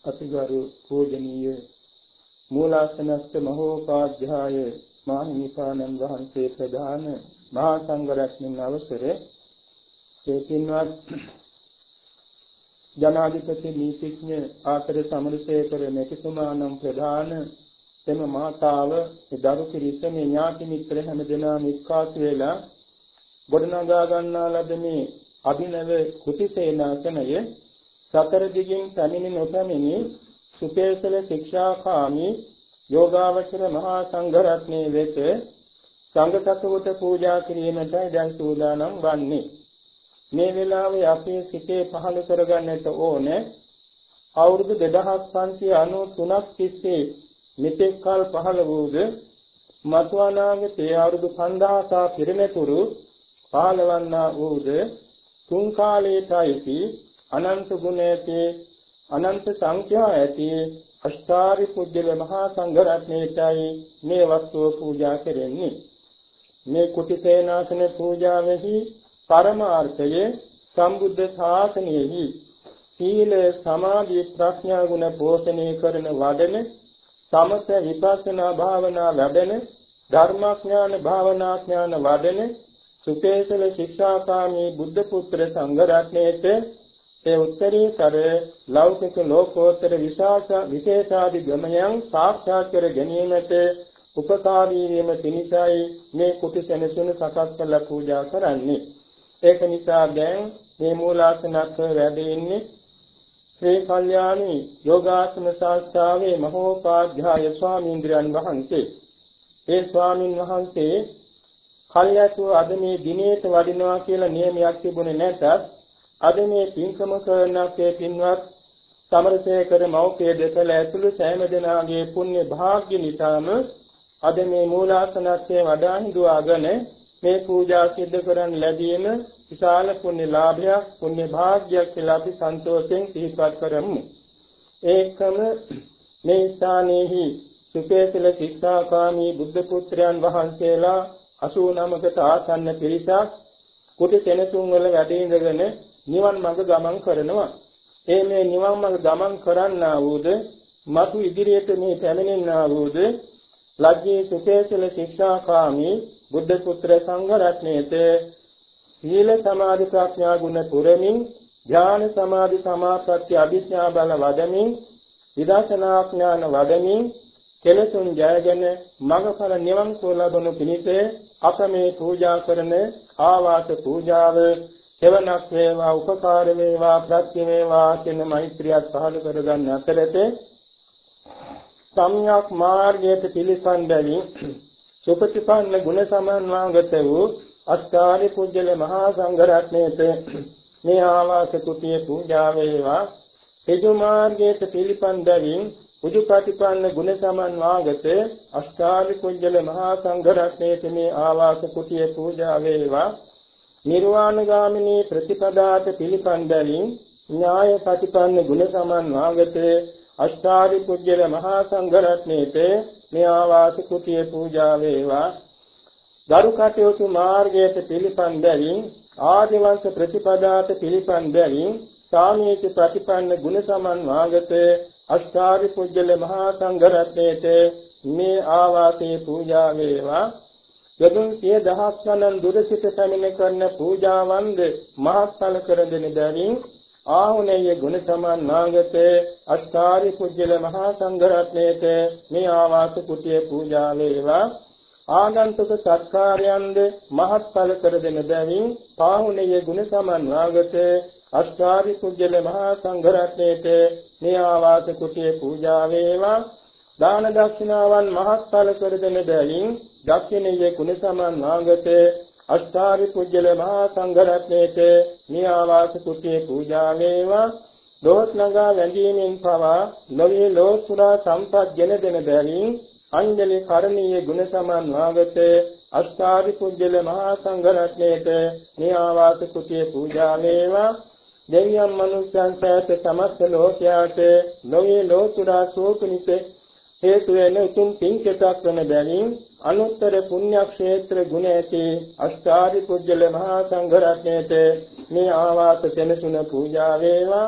අතිගරු පූජනීය මූලාසනස්ත මහෝපාධ්‍යාය මාහිමිපාණන් වහන්සේ ප්‍රදාන මහා සංඝ රත්නයන් අවසරේ පින්වත් ජනාධිපති නීතිඥ ආචාර්ය සමරසේකර මෙතුමාණන් ප්‍රදාන එම මාතාව දරු පිරිස මේ ඥාති මිත්‍ර හැම දෙනාම එක්කාසු වෙලා ගොඩනගා ගන්නා ලද මේ අභිනව කුටිසේනාසනය සතර දිගින් පැමිණි නොපැමිණි සුපේසල ශික්ෂාකාමී යෝගාවචර මහා සංඝ රත්නයේ වෙත සංඝ සතුට පූජා කිරීමටයි දැන් සූදානම් වන්නේ. මේ වෙලාවේ අපේ සිතේ පහළ කරගන්නට ඕනේ අවුරුදු 2593ක් තිස්සේ මෙතෙක් කල පහළ වූද මතු අනාගතයේ අවුරුදු 5000ක් පිරිනැතුරු පහළවන්නා වූද තුන් කාලයේයි අනන්ත ගුණ ඇති අනන්ත සංඛ්‍යා ඇති අෂ්ටාරි පුජ්‍යල මහා සංඝ රත්නයටයි මේ වස්තුව පූජා කෙරෙන්නේ. මේ කුටිසේනාසන පූජාවෙහි පරමාර්ථයේ සම්බුද්ධ ශාසනයෙහි සීල සමාධි ප්‍රඥා ගුණ පෝෂණය කරන වඩන සමත විපස්සනා භාවනා වැඩන ධර්මාඥාන භාවනාඥාන වඩන සුපේසල ශික්ෂාකාමී බුද්ධ පුත්‍ර සංඝ රත්නයේත ඒ උත්තරීතර ලෞකික ලෝකෝත්තර විශේෂාදි ගමයන් සාක්ෂාත් කර ගැනීමට උපකාරී වීම පිණිසයි මේ කුටිසෙනසුන සකස් කළ පූජා කරන්නේ. ඒක නිසා දැන් මේ මූලාසනත් වැඩ ඉන්නේ ශ්‍රී කල්යාණී යෝගාසන ශාස්ත්‍රාවේ මහෝපාධ්‍යාය ස්වාමීන්ද්‍රයන් වහන්සේ. ඒ ස්වාමින් වහන්සේ කල්යතු අද මේ දිනේට වඩිනවා කියලා නියමයක් තිබුණේ නැතත් අද මේ පින්කම කරනකේ පින්වත් සමරසේකර මෞඛ්‍ය දෙකල ඇතුළු සෑම දෙනාගේ පුණ්‍ය භාග්‍ය නිසාම අද මේ මූලාසනත්යේ වඩා හිඳුවාගෙන මේ පූජා සිද්ධ කරන් ලැබීම විශාල පුණ්‍ය ලාභයක් පුණ්‍ය භාග්‍යයක් කියලා අපි සන්තෝෂයෙන් සිහිපත් කරමු. ඒකම මේ ස්ථානයේහි සුපේසල ශික්ෂාකාමී බුද්ධ පුත්‍රයන් වහන්සේලා 89කට ආසන්න පිරිසක් කුටි සෙනසුන් වල වැඩ ඉඳගෙන නිවන් මඟ ගමන් කරනවා. මේ නිවන් මඟ ගමන් කරන්නා වූද මතු ඉදිරියට මේ පැමිණෙනා වූද ලජ්ජී සුපේසල ශික්ෂාකාමී බුද්ධ පුත්‍ර සංඝ රත්නයේත සීල සමාධි ප්‍රඥා ගුණ පුරමින් ඥාන සමාධි සමාපatti අභිඥා බල වඩමින් විදර්ශනා ඥාන වඩමින් කෙලෙසුන් ජයගෙන මඟඵල නිවන් සුව ලබනු පිණිස අප මේ පූජා කරන ආවාස පූජාව සෙවණක් වේවා උපකාර වේවා ප්‍රත්‍ය වේවා කියන මෛත්‍රියත් පහළ කරගන්න අතරතේ සම්‍යක් මාර්ගයට පිළිපන් බැවින් සුපටිපන්න ගුණ සමන්වාගත වූ අෂ්ටාරි පුජ්‍යල මහා සංඝ රත්නයේත මේ ආවාස කුටියේ පූජා වේවා. එජු මාර්ගයට පිළිපන් බැවින් උජුපටිපන්න ගුණ සමන්වාගත අෂ්ටාරි පුජ්‍යල මහා සංඝ රත්නයේත මේ ආවාස කුටියේ පූජා වේවා. නිර්වාණගාමිනී ප්‍රතිපදාත පිළිපන් බැවින් ඥාය ප්‍රතිපන්න ගුණ සමන්වාගත අෂ්ටාරි පුජ්‍යල මහා සංඝ රත්නයේත මේ ආවාස කුටියේ පූජා වේවා. දරු කටයුතු මාර්ගයට පිළිපන් බැවින් ආදිවංශ ප්‍රතිපදාත පිළිපන් බැවින් සාමීච ප්‍රතිපන්න ගුණ සමන්වාගත අෂ්ටාරි පුජ්‍යල මහා සංඝ රත්නයේත මේ ආවාසයේ පූජා වේවා. යදුන් සිය දහස් ගණන් දුර සිට පැමිණ කරන පූජාවන්ද මහත්ඵල කර දෙන බැවින් ආහුනේය ගුණ සමන්වාගත අෂ්ටාරි පුජ්‍යල මහා සංඝ රත්නයේත මේ ආවාස කුටියේ පූජා වේවා. ආගන්තුක සත්කාරයන්ද මහත්ඵල කර දෙන බැවින් පාහුනේය ගුණ සමන්වාගත අෂ්ටාරි පුජ්‍යල මහා සංඝ රත්නයේත මේ ආවාස කුටියේ පූජා වේවා. දාන දක්ෂිනාවන් මහත්ඵල කර දෙන බැවින් දක්ෂිනේය ගුණ සමන්වාගත අෂ්ටාරි පුජ්‍යල මහා සංඝ රත්නයේත මේ ආවාස කුටියේ පූජා වේවා. දොස් නගා වැඳීමෙන් පවා නොවේ ලෝසුරා සම්පත් ගෙන දෙන බැවින් අංජලි කරණීය ගුණ සමන්වාගත අෂ්ටාරි පුජ්‍යල මහා සංඝ රත්නයේත මේ ආවාස කුටියේ පූජා වේවා. දෙවියන් මනුෂ්‍යයන් සෑත සමස්ත ලෝකයාට නොවේ ලෝසුරා සෝපනිස හේතු වෙන උතුම් පින්කෙතක් වන බැවින් අනුත්තර පුණ්‍ය ක්ෂේත්‍ර ගුණ ඇති අෂ්ටාරි පුජ්‍යල මහා සංඝ රත්නයේත මේ ආවාස සෙනසුන පූජා වේවා.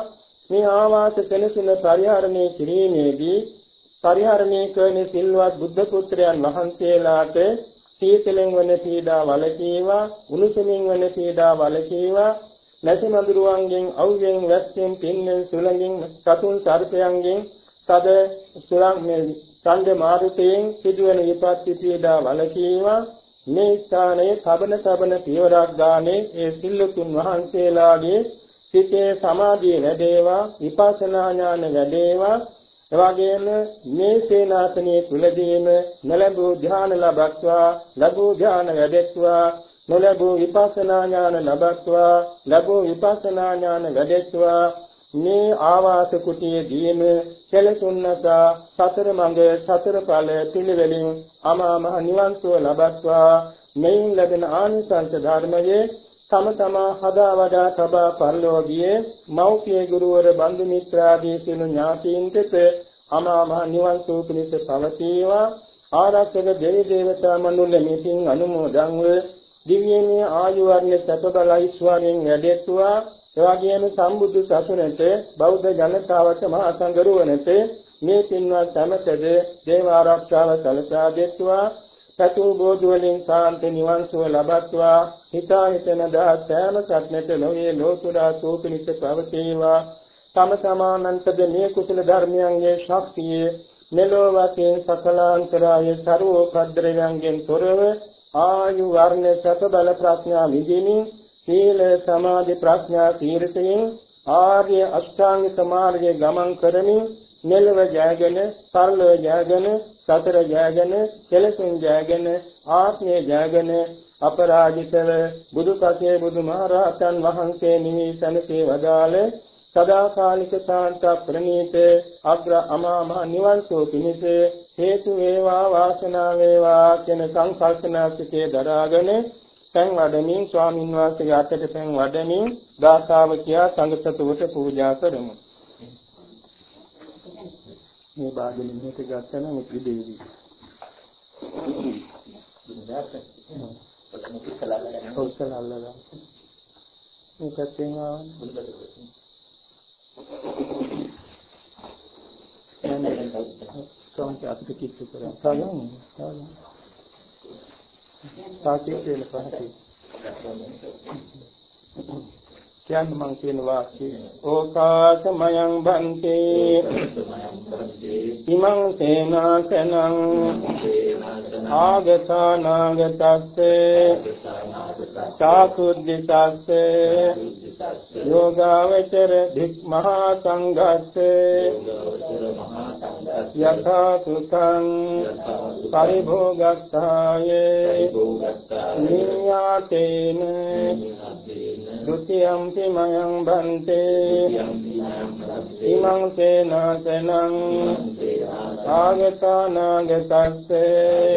මේ ආවාස සෙනසුන පරිහරණය කිරීමේදී පරිහරණය කරන සිල්වත් බුද්ධ පුත්‍රයන් වහන්සේලාට සීතලෙන් වන පීඩා වලකීවා, උණුසුමින් වන පීඩා වලකීවා, නැසි මඳුරුවන්ගෙන්, අවුවෙන්, වැස්සෙන්, පින්නෙන්, සුළඟින්, සතුන් සර්පයන්ගෙන්, තද සුළං මේ ඡන්ද මාරුතයෙන් සිදුවන විපත්ති පීඩා වලකීවා. මේ ස්ථානයේ තබන පියවරක් ගානේ ඒ සිල්ලුතුන් වහන්සේලාගේ සිතේ සමාධිය වැඩේවා, විපස්සනා ඥාන වැඩේවා. එවැගේම මේ සේනාසනයේ තුලදීම නොලැබූ ධ්‍යාන ලබත්වා, ලැබූ ධ්‍යාන වැඩෙත්වා, නොලැබූ විපස්සනා ඥාන ලබත්වා, ලැබූ විපස්සනා ඥාන වැඩෙත්වා. මේ ආවාස කුටියේදීම කෙලසුන්නසා සතර මඟ සතර ඵල පිළිවෙලින් අමා මහ නිවන් සුව ලබත්වා. මෙයින් ලැබෙන ආනිසංස ධර්මයේ තම තමා හදා වඩා තබා පරලෝකීය මෞඛ්‍ය ගුරුවර බන්දු මිත්‍රාදී සියලු ඥාතීන්ට අමා මහ නිවන් සුව පිණිස පවතිවා. ආරක්ෂක දෙවි දේවතා මණ්ඩල මෙතින් අනුමෝදන්ව දිව්‍යමය ආයු වර්ණ සැප බල ඓශ්වර්යයෙන් වැඩෙත්වා. එවැගේම සම්බුදු සසුනට බෞද්ධ ජනතාවට මහා සංඝරුවනට මේ පින්වත් සමතද දේව ආරක්ෂාව සැලසා දෙත්වා. සතු බෝධි වලින් සාන්ත නිවන් සුව ලබත්වා. හිතා හිතන දා සෑම සත්‍නෙට නොවේ ලෝතුරා සෝපනිත පවතිවා. තම සමානන්තද මේ කුසල ධර්මයන්ගේ ශක්තිය මෙලොව වශයෙන් සකලාන්තරාය සර්වෝපද්‍රවයන්ගෙන් තොරව ආයු වර්ණ සත බල ප්‍රඥා විදිනින් සීල සමාධි ප්‍රඥා තීර්ථයෙන් ආර්ය අෂ්ටාංගික මාර්ගයේ ගමන් කරමින් මෙලව ජයගෙන, පරලොව ජයගෙන, සතර ජයගෙන, කෙලෙසුන් ජයගෙන, ආත්මය ජයගෙන අපරාජිතව බුදුපසේ බුදුමහරහතන් වහන්සේ නිවී සැනසී වදාළ සදාකාලික ශාන්ත ප්‍රණීත අග්‍ර අමා මහ නිවන් සුව පිණිස හේතු වේවා වාසනාව වේවා කියන සංකල්පනා සිටේ දරාගෙන පෙන් වඩමින් ස්වාමින් වහන්සේගේ අතට පෙන් වඩමින් දාසාවකියා සංඝ සතුවට පූජා කරමු. මේ භාගයෙන් හිත ගන්න මුත්‍රි දෙවි. ඔසලල්ලා. මේකත් එනවා. කොහොමද අපිට කිච්චු කරන්නේ? සාගන්නේ. සාකේ කියලා පහතේ. කියන්න මං කියන වාක්‍යය ඕකාසමයං බන්තේ ඉමං සේනාසනං ආගතානාගතස්සේ චාතුද්දිසස්සේ යෝගාවචර ධික්මහා සංඝස්සේ යථා සුතං පරිභෝගත්තායේ නියාතේන ဒုတိယံ මයං බන්තේ ඉමං සේනාසනං ආගතානාගතස්සේ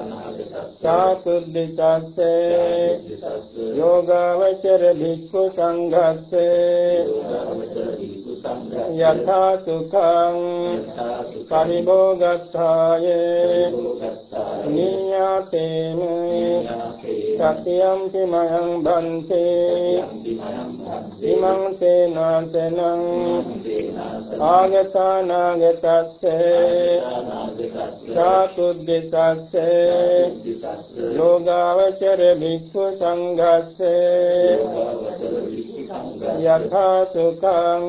චාතුද්දිසස්සේ යෝගාවචර භික්ඛු සංඝස්සේ යථා සුඛං පරිභෝගත්තායේ නියාතේන සත්‍යං මයං බන්තේ ඉමං සේනාසනං ආගතානාගතස්සේ චාතුද්දිසස්සේ යෝගාවචර භික්ඛු සංඝස්සේ යථා සුඛං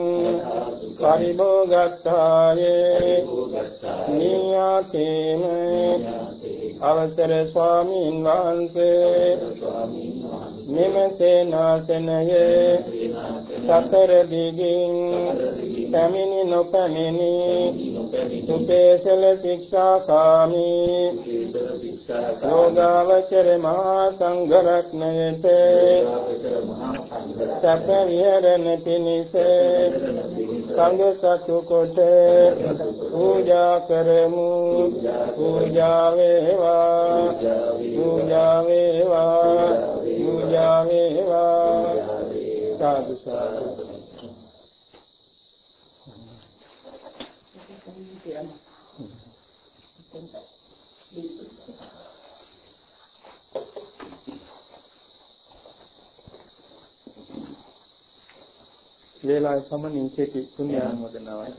පරිභෝගත්තායේ නියාතේන අවසර ස්වාමීන් වහන්සේ මෙම සේනාසනයේ සතර දිගින් පැමිණි නොපැමිණි සුපේසල ශික්ෂාකාමී යෝගාවචර මහා සංඝ රත්නයට සැප විහරණ පිණිස සංඝ සතු කොට පූජා කරමු. පූජා වේවා, පූජා වේවා, පූජා වේවා. සාදු සාදු. වේලාවේ සමනින් කෙටි පුණ්‍යානුමෝදනාවයි.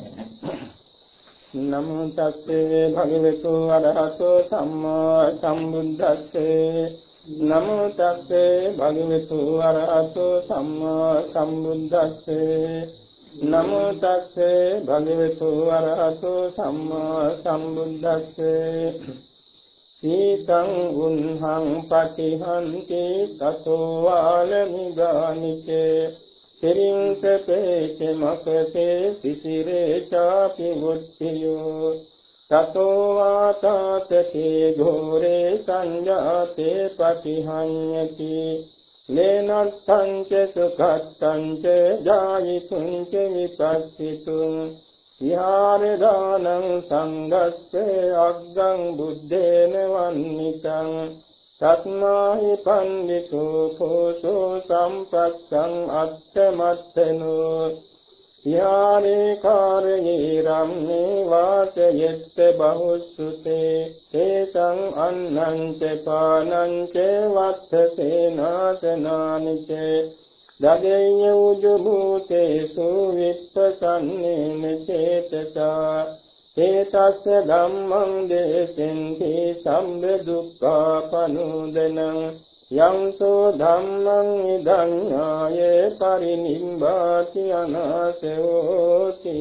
නමෝ තස්සේ භගවතු අරහතෝ සම්මා සම්බුද්දස්සේ නමෝ තස්සේ භගවතු අරහතෝ සම්මා සම්බුද්දස්සේ නමෝ තස්සේ භගවතු අරහතෝ සම්මා සම්බුද්දස්සේ සීතං උන්හං පටිහන්ති තතෝ ආලමිගානිකේ සිරින්සපේච මකසේ සිසිරේ චාපි මුත්තියෝ තතෝ වාතාතේ ඝෝරේ සංජාතේ පටිහඤ්ඤති නේනත්තං ච සුඛත්තං ච ජායිතුං ච විපස්සිතුං විහාරදානං සංඝස්සේ අග්ගං බුද්දේන වන්නිතං තස්මාහි පණ්ඩිතෝ කෝසෝ සම්පස්සං අත්තමත්තනෝ විහාරේ කාරයේ රම්මේ වාසයෙත්ත බහුසුතේ තේසං අන්නං ච පානං ච වත්තසේනාසනානි ච දදේය උජභූතේසු විප්පසන්නේන චේතසා තේතස්ස ධම්මං දේසෙන්ති සම්බ දුක්ඛා පනුදනං යංසෝ ධම්මං ඉදං ඤායේ පරිනිම්බාති අනාසෝති.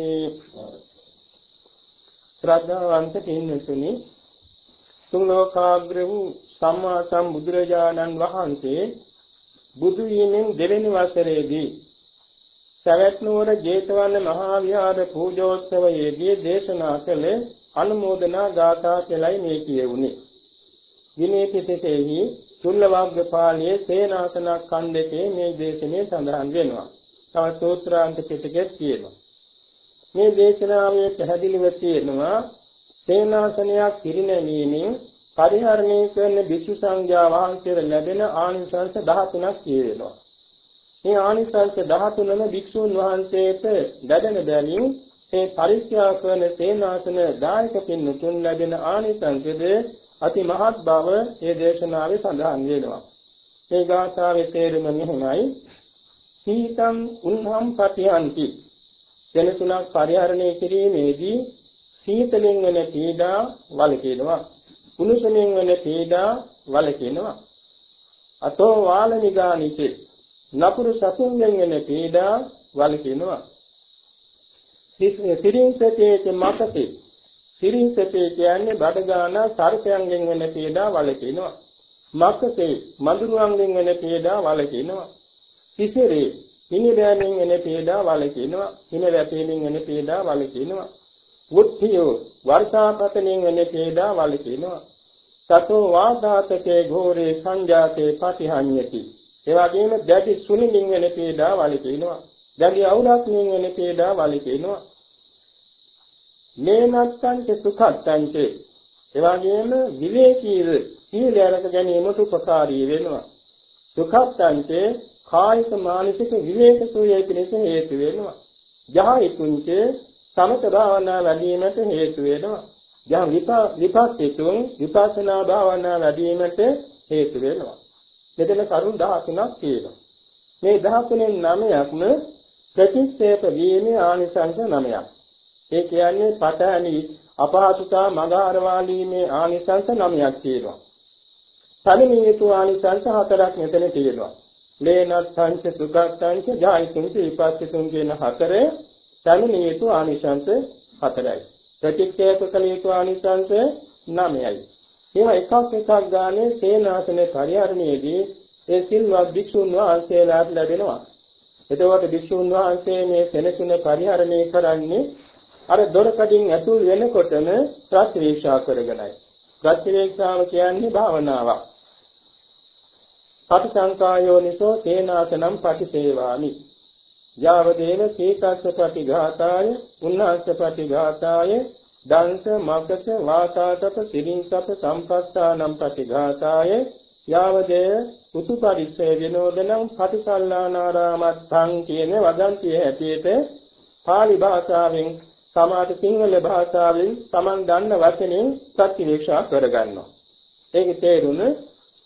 ශ්‍රද්ධාවන්ත පින්වතුනි, තුන් ලෝකාග්‍ර වූ සම්මා සම්බුදුරජාණන් වහන්සේ බුදු වීමෙන් දෙවෙනි වසරේදී සවැත් නුවර ජේතවන මහා විහාර පූජෝත්සවයේදී දේශනා කළ අනුමෝදනා ගාථා කෙලයි මේ කියුනේ. විනය පිටකෙහි චුල්ලවග්ගපාළියේ සේනාසන ඛණ්ඩකේ මේ දේශනේ සඳහන් වෙනවා. තව සූත්‍රාන්ත පිටකෙත් කියනවා. මේ දේශනාවේ පැහැදිලිව තියෙනවා සේනාසනයක් පිරිනැමීමෙන් පරිහරණය කරන භික්ෂු සංඝයා වහන්සේට ලැබෙන ආනිසංස 13ක් කියවෙනවා. මේ ආනිසංස 13ම භික්ෂුන් වහන්සේට ලැබෙන බැවින් ඒ පරිත්‍යාග කරන සේනාසන දායක පින්තුන් ලැබෙන ආනිසංසද අති මහත් බව මේ දේශනාවේ සඳහන් වෙනවා. මේ ගාථාවේ තේරුම මෙහිමයි. සීතං උන්හම් පටිහන්ති. සෙනසුනක් පරිහරණය කිරීමේදී සීතලෙන් වෙන පීඩා වළකිනවා. කුණුසෙන් වෙන පීඩා වළකිනවා. අතෝ වාලනිගානිකේ නපුරු සතුන්ගෙන් වෙන පීඩා වළකිනවා. සිරින්සතේ මකසේ සිරින්සතේ කියන්නේ බඩගාන සර්පයන්ගෙන් වෙන පීඩා වළකිනවා. මකසේ මඳුරුවන්ගෙන් වෙන පීඩා වළකිනවා. සිසිරේ හිමිදෑමෙන් වෙන පීඩා වළකිනවා. හිමිවැපීමෙන් වෙන පීඩා වළකිනවා. වුත්තියෝ වර්ෂාපතනෙන් වෙන පීඩා වළකිනවා. තතෝ වාදාතකේ ඝෝරේ සංජාතේ පටිහඤ්ඤති. ඒ වගේම දැඩි සුනිමින් වෙන පීඩා වළකිනවා. දැඩි අවුලක්මින් වෙන පීඩා වළකිනවා. මේනත්තං ච සුඛත්තං ච. ඒ වගේම විවේකීව සීල අරක ගැනීමට උපකාරී වෙනවා. සුඛත්තං ච කායික මානසික විවේක සුවය පිණිස හේතු වෙනවා. ජහයිතුං ච සමත භාවනා වැඩිවීමට හේතු වෙනවා. යම් විපස්සිතුං විපස්සනා භාවනා වැඩිවීමට හේතු වෙනවා. මෙතන කරුණු 13ක් තියෙනවා. මේ 13න් 9ක්ම ප්‍රතික්ෂේප වීමේ ආනිසංස 9ක්. ඒ කියන්නේ පඨානි අපහසුතා මගහරවාලීමේ ආනිසංස 9ක් තියෙනවා. පළමුවෙනි ආනිසංස 4ක් මෙතන තියෙනවා. ලේනත්ථංච සුඛත්තංච ජායිතුංච විපස්සිතුං කියන 4 පළමුවෙනි ආනිසංස 4යි. ප්‍රතික්ෂේප කළ යුතු ආනිසංස 9යි. ඒවා එකක් ගානේ සේනාසන පරිහරණයේදී ඒ සිල්වත් භික්ෂුන් වහන්සේලාට ලැබෙනවා. එතකොට භික්ෂුන් වහන්සේ මේ සෙනසුන පරිහරණය කරන්නේ අර දොරකඩින් ඇතුල් වෙනකොටම ප්‍රතිවේක්ෂා කරගෙනයි. ප්‍රතිවේක්ෂාව කියන්නේ භාවනාවක්. පටිසංකායෝනිසෝ සේනාසනම් පටිසේවාමි. යාවදේව සීතස්ස පටිඝාතාය උන්නාස්ස පටිඝාතාය දංශ මග්ගස වාතාතප සිරින්සප සම්පස්සානම් පටිඝාතාය යාවදේ උතුපරිසේ විනෝදනම් පටිසල්ලානාරාමත්තං කියන වදන්තිය හැටියට පාලි භාෂාවෙන් සමාත සිංහල භාෂාවෙන් Taman දන්න වචනෙන් ප්‍රතිවේක්ෂා කරගන්නවා. ඒකේ තේරුම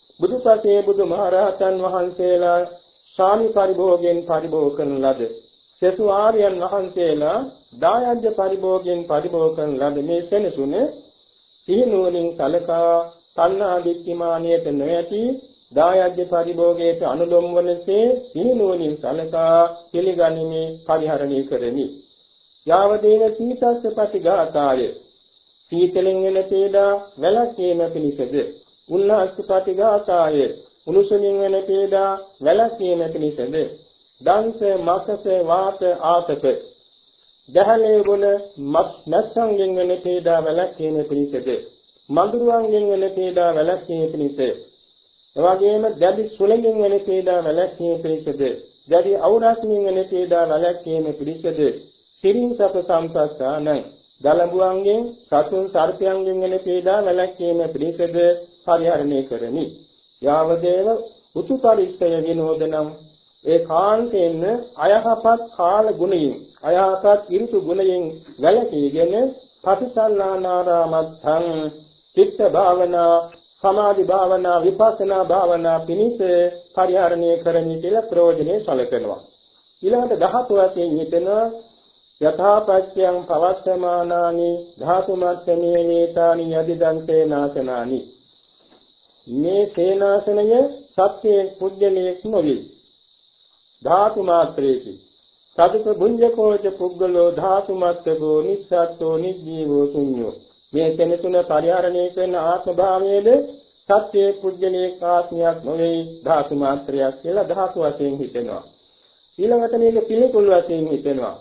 බුදුපසේ බුදුමහරහතන් වහන්සේලා ශාමි පරිභෝගයෙන් පරිභෝග කරන ලද සසු ආර්යයන් වහන්සේලා දායජ්‍ය පරිභෝගයෙන් පරිභෝග කරන ලද මේ සෙනසුන සිහිනුවණින් සලකා තණ්හා දික්ඛමානියට නොයති දායජ්‍ය පරිභෝගයට අනුලොම් වනසේ සිහිනුවණින් සලකා පිළිගනිමේ පරිහරණය කරමි. යාවදේන සීතස්ස පටිඝාතාය සීතලෙන් වෙන පීඩා වැළැක්වීම පිණිසද උල්ලාස පටිඝාතාය උණුසුමින් වෙන පීඩා වැළැක්වීම පිණිසද දංශ මකස වාත ආතප දහලේ ගුණ මස්සංගෙන් වෙන පීඩා වැළැක්වීම පිණිසද මඳුරුවන්ගෙන් වෙන පීඩා වැළැක්වීම පිණිස එවැගේම දැඩි සුළඟින් වෙන පීඩා වැළැක්වීම පිණිසද දැඩි අවරස්මින් වෙන පීඩා වැළැක්වීම පිණිසද සිරින් සප සම්පස්සානං දලඹුවන්ගෙන් සතුන් සර්පයන්ගෙන් වෙන පීඩා වැළැක්වීම පිණිසද පරිහරණය කරමි. යාවදේව උතුපරිස්සය විනෝදනම් ඒකාන්තයෙන්ම අයහපත් කාල ගුණයෙන් අයහපත් ඍතු ගුණයෙන් වැළකීගෙන පටිසල්ලානාරාමත්තං චිත්ත භාවනා සමාධි භාවනා විපස්සනා භාවනා පිණිස පරිහරණය කරමි කියලා ප්‍රයෝජනේ සැලකනවා. ඊළඟට 10 වශයෙන් හිතන යථාපච්චයන් පවත්තමානානි ධාතුමත්ථමේ වේතානි යදිදං සේනාසනානි මේ සේනාසනය සත්‍යයේ පුජ්‍යලයක් නොවේ ධාතු මාත්‍රේකි සතුත බුඤ්ජකෝච පුද්ගලෝ ධාතු මාත්‍රෝ නිස්සත්තෝ නිජීවෝ ශුඤ්ඤෝ මේ සෙනසුන පරිහරණය කරන ආත්ම භාවයේද සත්‍යයේ පුජ්‍යලයක් ආත්මයක් නොවේ ධාතු මාත්‍රයක් කියලා ධාතු වශයෙන් හිතෙනවා. ඊළඟට මේක පිළිකුල් වශයෙන් හිතෙනවා.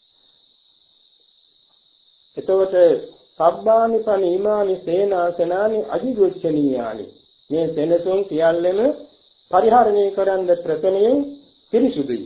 එතකොට සබ්බානි පනීමානි සේනාසනානි අධිගොච්ඡනීයානි මේ සෙනසුන් සියල්ලම පරිහරණය කරන්න ප්‍රථමයෙන් පිරිසුදුයි.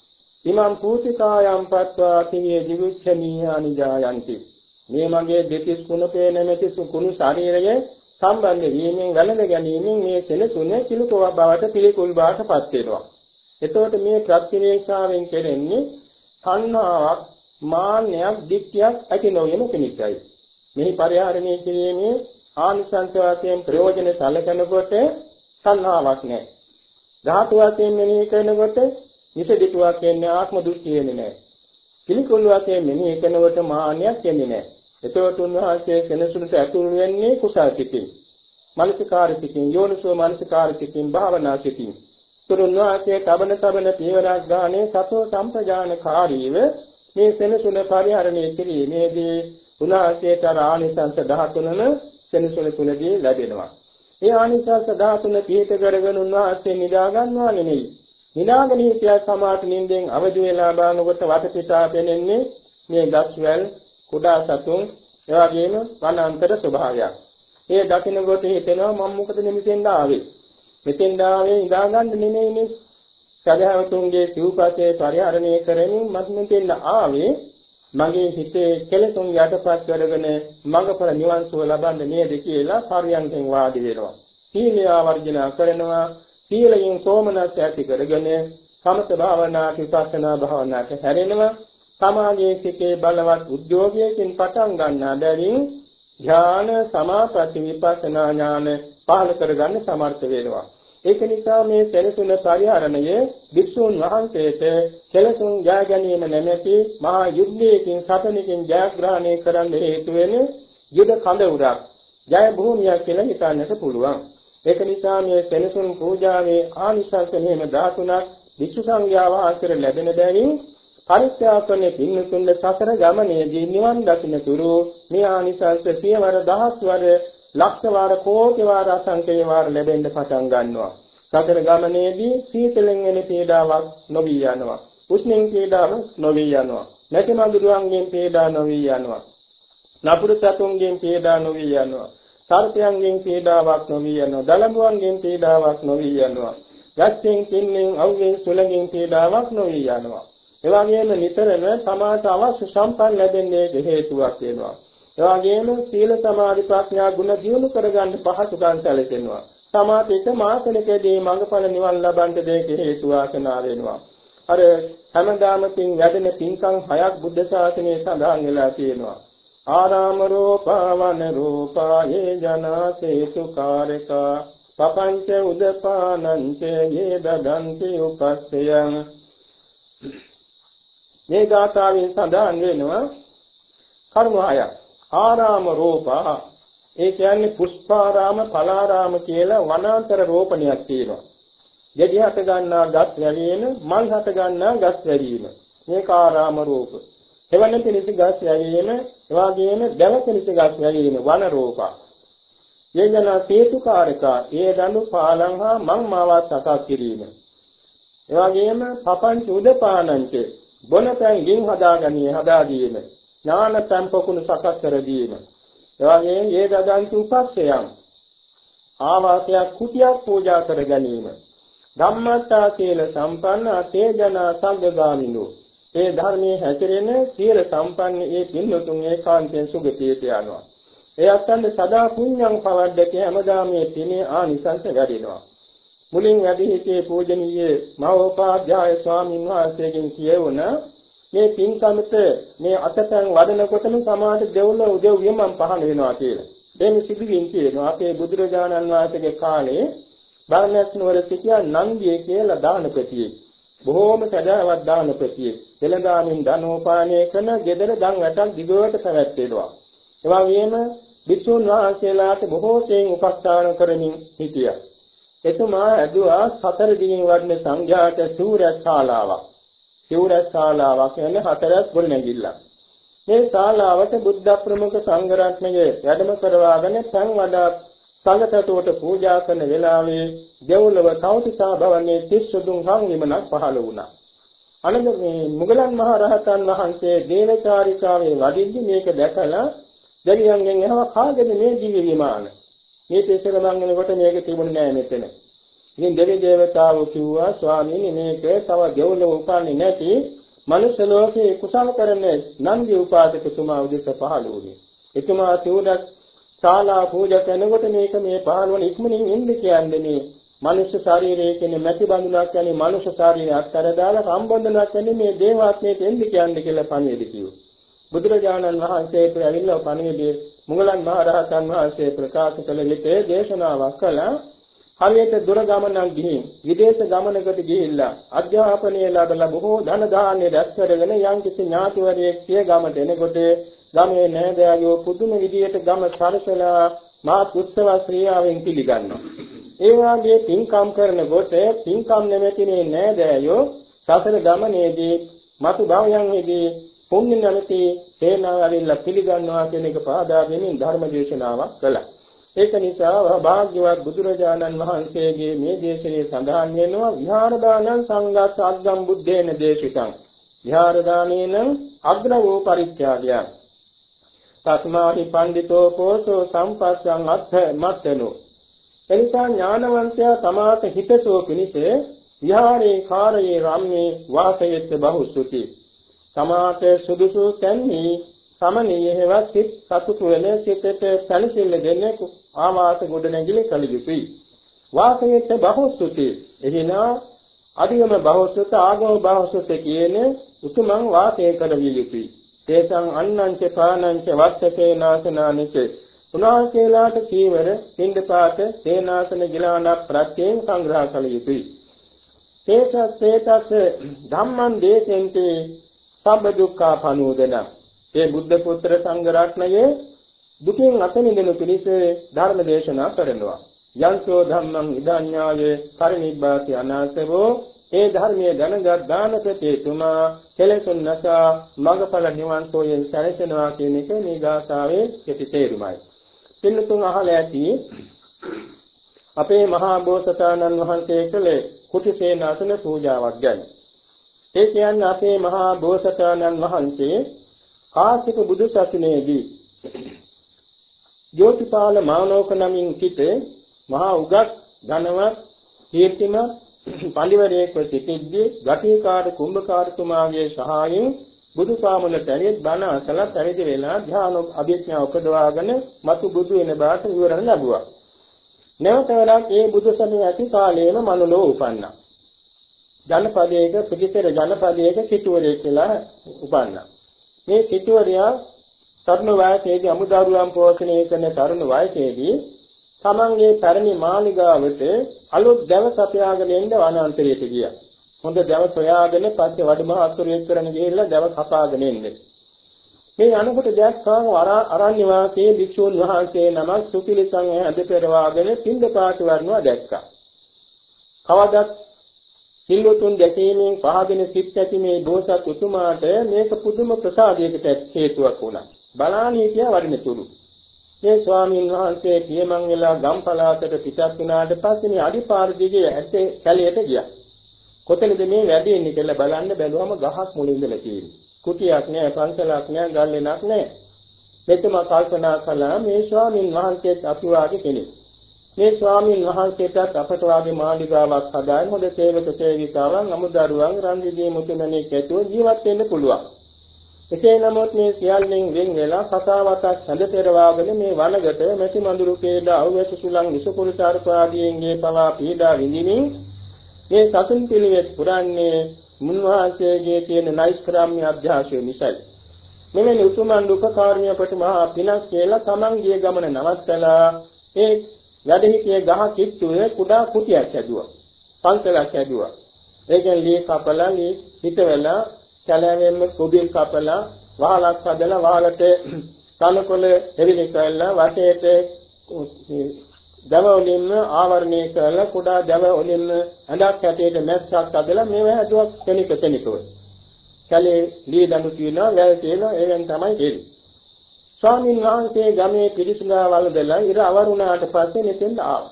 ඉමං පූතිකායම් පත්වා තිවිය දිගුච්ඡනීයානි ජායන්ති මේ මගේ දෙතිස් කුණපේ නැමැති සුකුණු ශරීරය සම්බන්ධ වීමෙන් වැළඳ ගැනීමෙන් මේ සෙනසුන කිලුකව බවට පිළිකුල් බවටපත් වෙනවා. එතකොට මේ ප්‍රතිවේක්ෂාවෙන් කෙරෙන්නේ තණ්හාවක් මාන්නයක් දික්තියක් ඇති නොවීම පිණිසයි. මේ පරිහරණය කිරීමේ ආනිසංස වශයෙන් ප්‍රයෝජන සැලකනකොට තණ්හාවක් නැහැ. ධාතු වශයෙන් මෙනෙහි කරනකොට නිසදිටුවක් එන්නේ ආත්ම දෘෂ්ටිය එන්නේ නැහැ. පිළිකුල් වශයෙන් මෙනෙහි කරනකොට මාන්නයක් එන්නේ නැහැ. එතකොට උන්වහන්සේ කෙනසුනට ඇතුළු වෙන්නේ කුසල් සිතින්. මානසිකාර සිතින් යෝනිසෝ මානසිකාර සිතින් භාවනා සිතින්. තුරුන්වහන්සේ තබන පියවරක් ගානේ සතෝ සම්පජානකාරීව මේ සෙනසුන පරිහරණය කිරීමේදී උන්වහන්සේට ආනිසංස 13ම සෙනසුන තුලදී ලැබෙනවා. ඒ ආනිසංස 13 පිළිත කරගෙන උන්වහන්සේ නිදා ගන්නවා නෙමෙයි. නිදාගෙන හිටියා සමාත නින්දෙන් අවදි වෙලා බලනකොට වටපිටා පෙනෙන්නේ මේ ගස්වැල් කුඩා සතුන් එවාගෙම වනාන්තර ස්වභාවයක්. ඒ දකින්නකොට හිතෙනවා මම මොකද මෙතෙන්ද ආවේ? මෙතෙන්ද ආවේ නිදා ගන්න නෙමෙයිනේ. සදහවතුන්ගේ සිව්පසේ පරිහරණය කරමින් මත් මෙතෙන්ද ආවේ මගේ හිතේ කෙලෙසුන් යටපත් කරගෙන මඟඵල නිවන් සුව ලබන්න නේද කියලා පරියන්කෙන් වාඩි වෙනවා. සීලය වර්ජනා කරනවා. සීලයෙන් සෝමනස් ඇති කරගෙන සමත භාවනා විපස්සනා භාවනාට හැරෙනවා. සමාධියේ සිටේ බලවත් උද්‍යෝගයෙන් පටන් ගන්නා බැවින් ඥාන සමාපatti විපස්සනා ඥාන පහළ කරගන්න සමර්ථ වෙනවා. ඒක නිසා මේ සෙනසුන පරිහරණය වික්ෂුන් වහන්සේට කෙලසුන් ජය ගැනීම නැමැති මහා යුද්ධයකින් සතනකින් ජයග්‍රහණය කරන්න හේතු වෙන යුද කඳවුරක් ජය භූමියක් කියලා හිතන්නට පුළුවන්. ඒක නිසා මේ සෙනසුන් පූජාවේ ආනිසංස නියම 13ක් වික්ෂු සංඝයා වහන්සේට ලැබෙන බැවින් පරිත්‍යාගකනේ පින්නතුන්ද සසර ගමනේදී නිවන් දකින්න තුරු මේ ආනිසංස සියවර දහස් වර ලක්ෂ වාර කෝටි වාර අසංඛ්‍ය වාර ලැබෙන්න පටන් ගන්නවා. සතර ගමනේදී සීතලෙන් එන පීඩාවක් නොවී යනවා. උෂ්ණෙන් පීඩාවක් නොවී යනවා. නැතිමඳුරුවන්ගෙන් පීඩා නොවී යනවා. නපුරු සතුන්ගෙන් පීඩා නොවී යනවා. සර්පයන්ගෙන් පීඩාවක් නොවී යනවා. දලඹුවන්ගෙන් පීඩාවක් නොවී යනවා. යක්ෂයන් කින්නෙන් අවුගෙන් සුළඟින් පීඩාවක් නොවී යනවා. එවාගෙම නිතරම සමාජ අවශ්‍ය සම්පන්න ලැබෙන්නේ හේතුවක් වෙනවා. එවාගෙම සීල සමාධි ප්‍රඥා ගුණ දියුණු කරගන්න පහසුකම් සැලසෙනවා. සමාපිත මාසලකදී මඟඵල නිවන් ලබන්න දෙක හේතු වාසනා වෙනවා. අර හැමදාම පින් වැඩෙන පින්කම් 6ක් බුද්ධ ශාසනයේ සඳහන් වෙලා තියෙනවා. ආරාම රූපාවන රූපායේ ජනාසේතු කාරකා පපංච උදපානංච යේ දදන්ති උපස්සයං මේ ගාථාවෙන් සඳහන් වෙනවා කර්ම හයක්. ආරාම රූපා ඒ කියන්නේ පුෂ්පාරාම පලාරාම කියලා වනාන්තර රෝපණයක් තියෙනවා. ගෙඩි හට ගන්නා ගස් වැවීම, මල් හට ගන්නා ගස් වැවීම. මේක ආරාම රූප. එවන පිණිස ගස් වැවීම, එවාගෙම දැව පිණිස ගස් වැවීම වන රූපා. යේන සේතුකාරකා ඒ දඬු පාලං හා මං මාවත් සකස් කිරීම. එවාගෙම පපංච උදපානංච බොනතෙන් ගින් හදා දීම. ඥාන සම්පකුණු සකස් කර දීම. එවාගෙම ඒ දදන්තු උපස්සයන් ආවාසයක් කුටියක් පූජා කර ගැනීම. ධම්මත්තා සීල සම්පන්න තේජනා සංගාමිනෝ ඒ ධර්මයේ හැසිරෙන සීල සම්පන්න ඒ පින්වතුන් ඒකාන්තයෙන් සුගතියට යනවා. ඒ අත්යන්ද සදා පුණ්‍යං පවද්දකේ හැමදාම මේ පිනේ ආනිසංස වැඩිනවා. මුලින් වැඩි හිටියේ පූජනීය මහෝපාධ්‍යාය ස්වාමීන් වහන්සේගෙන් කියවුණ මේ පින්කමත මේ අතපැන් වඩනකොටම සමාජ දෙවොල උදව් වියමම් පහළ වෙනවා කියලා. දෙමි සිදුවීම් කියනවා අපේ බුදුරජාණන් වහන්සේගේ කාලේ බාරණැස් නුවර සිටියා නන්දිය කියලා දානපතියෙක්. බොහෝම සදාවත් දානපතියෙක්. දෙලඳාමින් ධනෝපානය කරන ගෙදර දන් වැටක් දිගට පැවැත්වෙනවා. ඒ වගේම භික්ෂුන් වහන්සේලාට බොහෝ සෙයින් උපස්ථාන කරමින් හිටියා. එතුමා ඇදුවා 4 දිනින් වඩන සංඝයාට සූරශාලාවක්. සූරශාලාවක් කියන්නේ 4ක් ගොඩනැගිල්ලක්. මේ ශාලාවට බුද්ධ ප්‍රමුඛ සංඝ රත්නයේ වැඩම කරවාගෙන පන් වඩා සංඝසතුවට පූජා කරන වෙලාවේ දෙව්ලොව තවතිසා භවනේ 33 සංවිමනක් පහළ වුණා. අනද මේ මුගලන් මහ රහතන් වහන්සේ දේවචාරිකාවේ වඩිද්දි මේක දැකලා දෙවියන්ගෙන් අහවා කාගේද මේ දිව්‍ය විමාන? මේ තෙසර මංගලකොට මේක තිබුණේ නැහැ මෙතන. ඉතින් දෙවි දේවතාවෝ කිව්වා ස්වාමීනි මේක තව දෙව්ලොව උපන්නේ නැති මනුෂ්‍ය ලෝකේ කුසල කරන නන්දි උපාසකතුමා උදෙස පහළ වුණේ. එතුමා සිවුරක් ශාලා පූජා කරනකොට මේක මේ පහළවන ඉක්මනින් එන්න කියන්නේ මේ මනුෂ්‍ය ශරීරයේ කියන්නේ මැටි බඳුනක් කියන්නේ මනුෂ්‍ය ශරීරය අත්තර දාලා සම්බන්ධනක් කියන්නේ මේ දේවාත්මයට එන්න කියන්නේ කියලා පණිවිඩ කිව්වා. බුදුරජාණන් වහන්සේ ප්‍රවිල්ල පණිවිඩයේ මුගලන් මහ රහතන් වහන්සේ ප්‍රකාශ කළ විට දේශනාවක් කළා. හරියට දුර ගමනක් ගිහින් විදේශ ගමනකට ගිහිල්ලා අධ්‍යාපනය ලැබලා බොහෝ ධන දාන්‍ය රැස් කරගෙන යම් කිසි ඥාතිවරයෙක් සිය ගමට එනකොට ගමේ නෑදෑයෝ පුදුම විදියට ගම සරසලා මාත් උත්සව ශ්‍රියාවෙන් පිළිගන්නවා. ඒ වාගේ පින්කම් කරනකොට පින්කම් නැමැතිනේ නෑදෑයෝ සතර ගමනේදී මතු භවයන්ෙහිදී පුණ්‍ය නැමැති සේනාවලින්ලා පිළිගන්නවා කියන එක පාදා දෙමින් ධර්ම දේශනාවක් කළා. ඒක නිසා භාග්‍යවත් බුදුරජාණන් වහන්සේගේ මේ දේශනාවේ සඳහන් වෙනවා විහාර දානං සංඝස්ස අග්ගම් බුද්දේන දේශිතං. විහාර දානේන අග්‍ර වූ පරිත්‍යාගය. තස්මාහි පණ්ඩිතෝ කෝසෝ සම්පස්සං අත්ථ මත්තනෝ. එනිසා ඥානවන්තයා තමාට හිතසෝ පිණිස විහාරේ කාරයේ රම්මේ වාසයෙත් බහුසුති. තමාට සුදුසු තැන්හි සමනීය හේවත් සිත් සතුටු වෙන සිතට සැලසෙල්ල දෙන්නේ ආවාස ගොඩනැගිලි කළ යුතුයි. වාසයෙත් බහුසුති. එහිනා අධිගම බහුසුත ආගම බහුසුත කියන උතුමන් වාසය කරවිය යුතුයි. තේසං අන්නංච පානංච වත්තසේනාසනානිච උනාසේලාට චීවර පින්දපාත සේනාසන ගිලාන ප්‍රත්‍යයෙන් සංග්‍රහ කළ යුතුයි. තේසස් ධම්මං දේශෙන්ති සබ්බ දුක්ඛා පනෝදන. ඒ බුද්ධ පුත්‍ර සංඝ රත්නයේ දුකින් අත මිදෙනු පිණිස ධර්ම දේශනා කරනවා. යංසෝ ධම්මං ඉදඤ්ඤායේ පරිනිබ්බාති අනාසවෝ ඒ ධර්මයේ දැනගත් දානපතිතුමා කෙලෙසුන් නැසා මඟඵල නිවන් සෝයෙන් සැලසෙනවා කියන එක මේ ගාථාවේ කෙටි තේරුමයි. පින්නතුන් අහලා ඇති අපේ මහා බෝසතාණන් වහන්සේ කළේ කුටි සේනාසන පූජාවක් ගැන. ඒ කියන්නේ අපේ මහා බෝසතාණන් වහන්සේ කාශ්‍යප බුදු සසුනේදී ජෝතිපාල මානෝක නමින් සිට මහා උගත් ධනවත් කීර්තිමත් පඬිවරයෙක්ව සිටිද්දී ගටිකාර කුම්භකාරතුමාගේ සහායයෙන් බුදුසාමුලට ඇරියත් බණ අසලා පැවිදි වෙලා ධ්‍යාන අභිඥා උපදවාගෙන මතු බුදු වෙන බාට විවරණ ලැබුවා. නැවතවරක් ඒ බුදුසසුනේ ඇති කාලයේම මනුලෝ උපන්නා. ජනපදයක පිටිසර ජනපදයක සිටුවරයෙක් කියලා උපන්නා. මේ සිටුවරයා තරුණ වයසේදී අමුදරුවන් පෝෂණය කරන තරුණ වයසේදී තමන්ගේ පැරණි මාලිගාවට අලුත් දැව සපයාගෙන එන්න වනාන්තරයට ගියා. හොඳ දැව සොයාගෙන පස්සේ වඩමහ අතුරු එක්කරන ගිහිල්ලා දැව කපාගෙන එන්නේ. මේ අනුකට දැක්කා අරණ්‍ය වාසී භික්ෂුන් වහන්සේ නමක් සුපිලිසං ඇඳ පෙරවාගෙන පින්දපාත වඩනවා දැක්කා. කවදත් සිල්වතුන් දැකීමෙන් පහදින සිත් ඇති මේ බෝසත් උතුමාට මේක පුදුම ප්‍රසාදයකට හේතුවක් වුණා. බලාණී කියා වඩින තුරු. මේ ස්වාමීන් වහන්සේ පියමන් වෙලා ගම්පලාතට පිටත් වුණාට පස්සේ මේ අඩිපාර දිගේ ඇත්තේ කැලයට ගියා. කොතනද මේ වැඩෙන්නේ කියලා බලන්න බැලුවම ගහක් මුල ඉඳලා තියෙනවා. කුටියක් නෑ, පන්සලක් නෑ, ගල්ලෙනක් නෑ. මෙතන කල්පනා කළා මේ ස්වාමීන් වහන්සේත් අපි වාගේ කෙනෙක්. මේ ස්වාමීන් වහන්සේටත් අපට වාගේ මාළිගාවක් හදාගෙන හොඳ සේවක සේවිකාවන්, අමුදරුවන්, රන්දිදී මුතුමැණික් ඇතුව ජීවත් වෙන්න පුළුවන්. එසේ නමුත් මේ සියල්ලෙන් වෙන් වෙලා කතාවතක් හඳ පෙරවාගෙන මේ වනගත මෙති මඳුරු කේඩා අවැස සුලං විසපුරු සාරපාදීන්ගේ පවා පීඩා විඳිමින් මේ සතුන් පිළිවෙත් පුරන්නේ මුන්වහන්සේගේ තියෙන නෛෂ්ක්‍රාම්‍ය අධ්‍යාශය නිසායි. මෙවැනි උතුමන් උපකාරණිය කොට මහා පිනක් කියලා තමන්ගේ ගමන නවත්තලා ඒ වැඩහිටියේ ගහ කිට්ටුවේ කුඩා කුටියක් හැදුවා. පන්සලක් හැදුවා. ඒකෙන් ලී කපලා ලී හිටවලා කැලෑවෙන්ම කුඩිල් කපලා වහලක් හදලා වහලට තනකොළ එවිලි කරලා වටේට දව වලින්ම ආවරණය කරලා කුඩා දව වලින්ම ඇඳක් ඇටේට මැස්සක් හදලා මේවා හැදුවා කෙනිකව. කැලේ ලී දඬු තියෙනවා, වැල් තියෙනවා, ඒවෙන් තමයි දෙන්නේ. ස්වාමීන් වහන්සේ ගමේ පිරිසුදා වළඳලා ඉර අවරුණාට පස්සේ මෙතෙන් ආවා.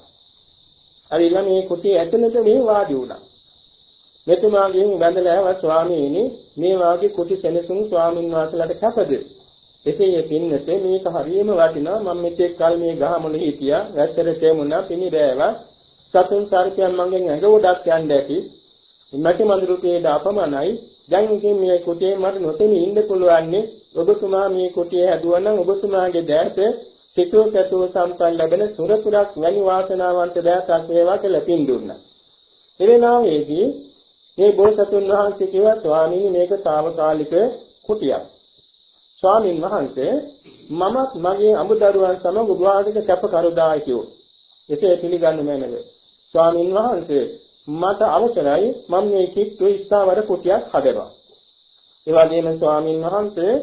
අරිලා මේ කුටිය ඇතුළත මේ වාඩි වුණා. මෙතුමාගෙන් වැඳලා ආවා ස්වාමීනි මේ වාගේ කුටි සෙනසුන් ස්වාමීන් වහන්සේලාට කැපද? එසේ පින්නත මේක හරියම වටිනවා. මම මෙතෙක් කල මේ ගහ මුල හිටියා, වැස්සට තෙමුණා, පිණි බෑවා. සතුන් සර්පයන් මගෙන් ඇඟ උඩක් යන්න ඇති. මැටි මඳුරු කේඩ අපමණයි. දැන් ඉතින් මේ කුටියේ මට නොතෙමි ඉන්න පුළුවන්. ඔබතුමා මේ කුටිය හැදුවා නම් ඔබතුමාගේ දැස සිතෝ කතෝ සම්පන්න ලැබෙන සුරතුරක් වැනි වාසනාවන්ත දැසක් වේවා කියලා පින් දුන්නා. එවෙලාවේදී මේ බෝසතුන් වහන්සේ කිව්වා ස්වාමීනි මේක తాවකාලික කුටියක්. ස්වාමීන් වහන්සේ මමත් මගේ අමුදරුවන් සමග උභාසික කැපකරුදායකයෝ. එසේ පිළිගන්නු මැනව. ස්වාමීන් වහන්සේ මට අවසරයි මම මේ කිට්ටු ස්ථාවර කුටියක් හදනවා. ඒ වගේම ස්වාමීන් වහන්සේ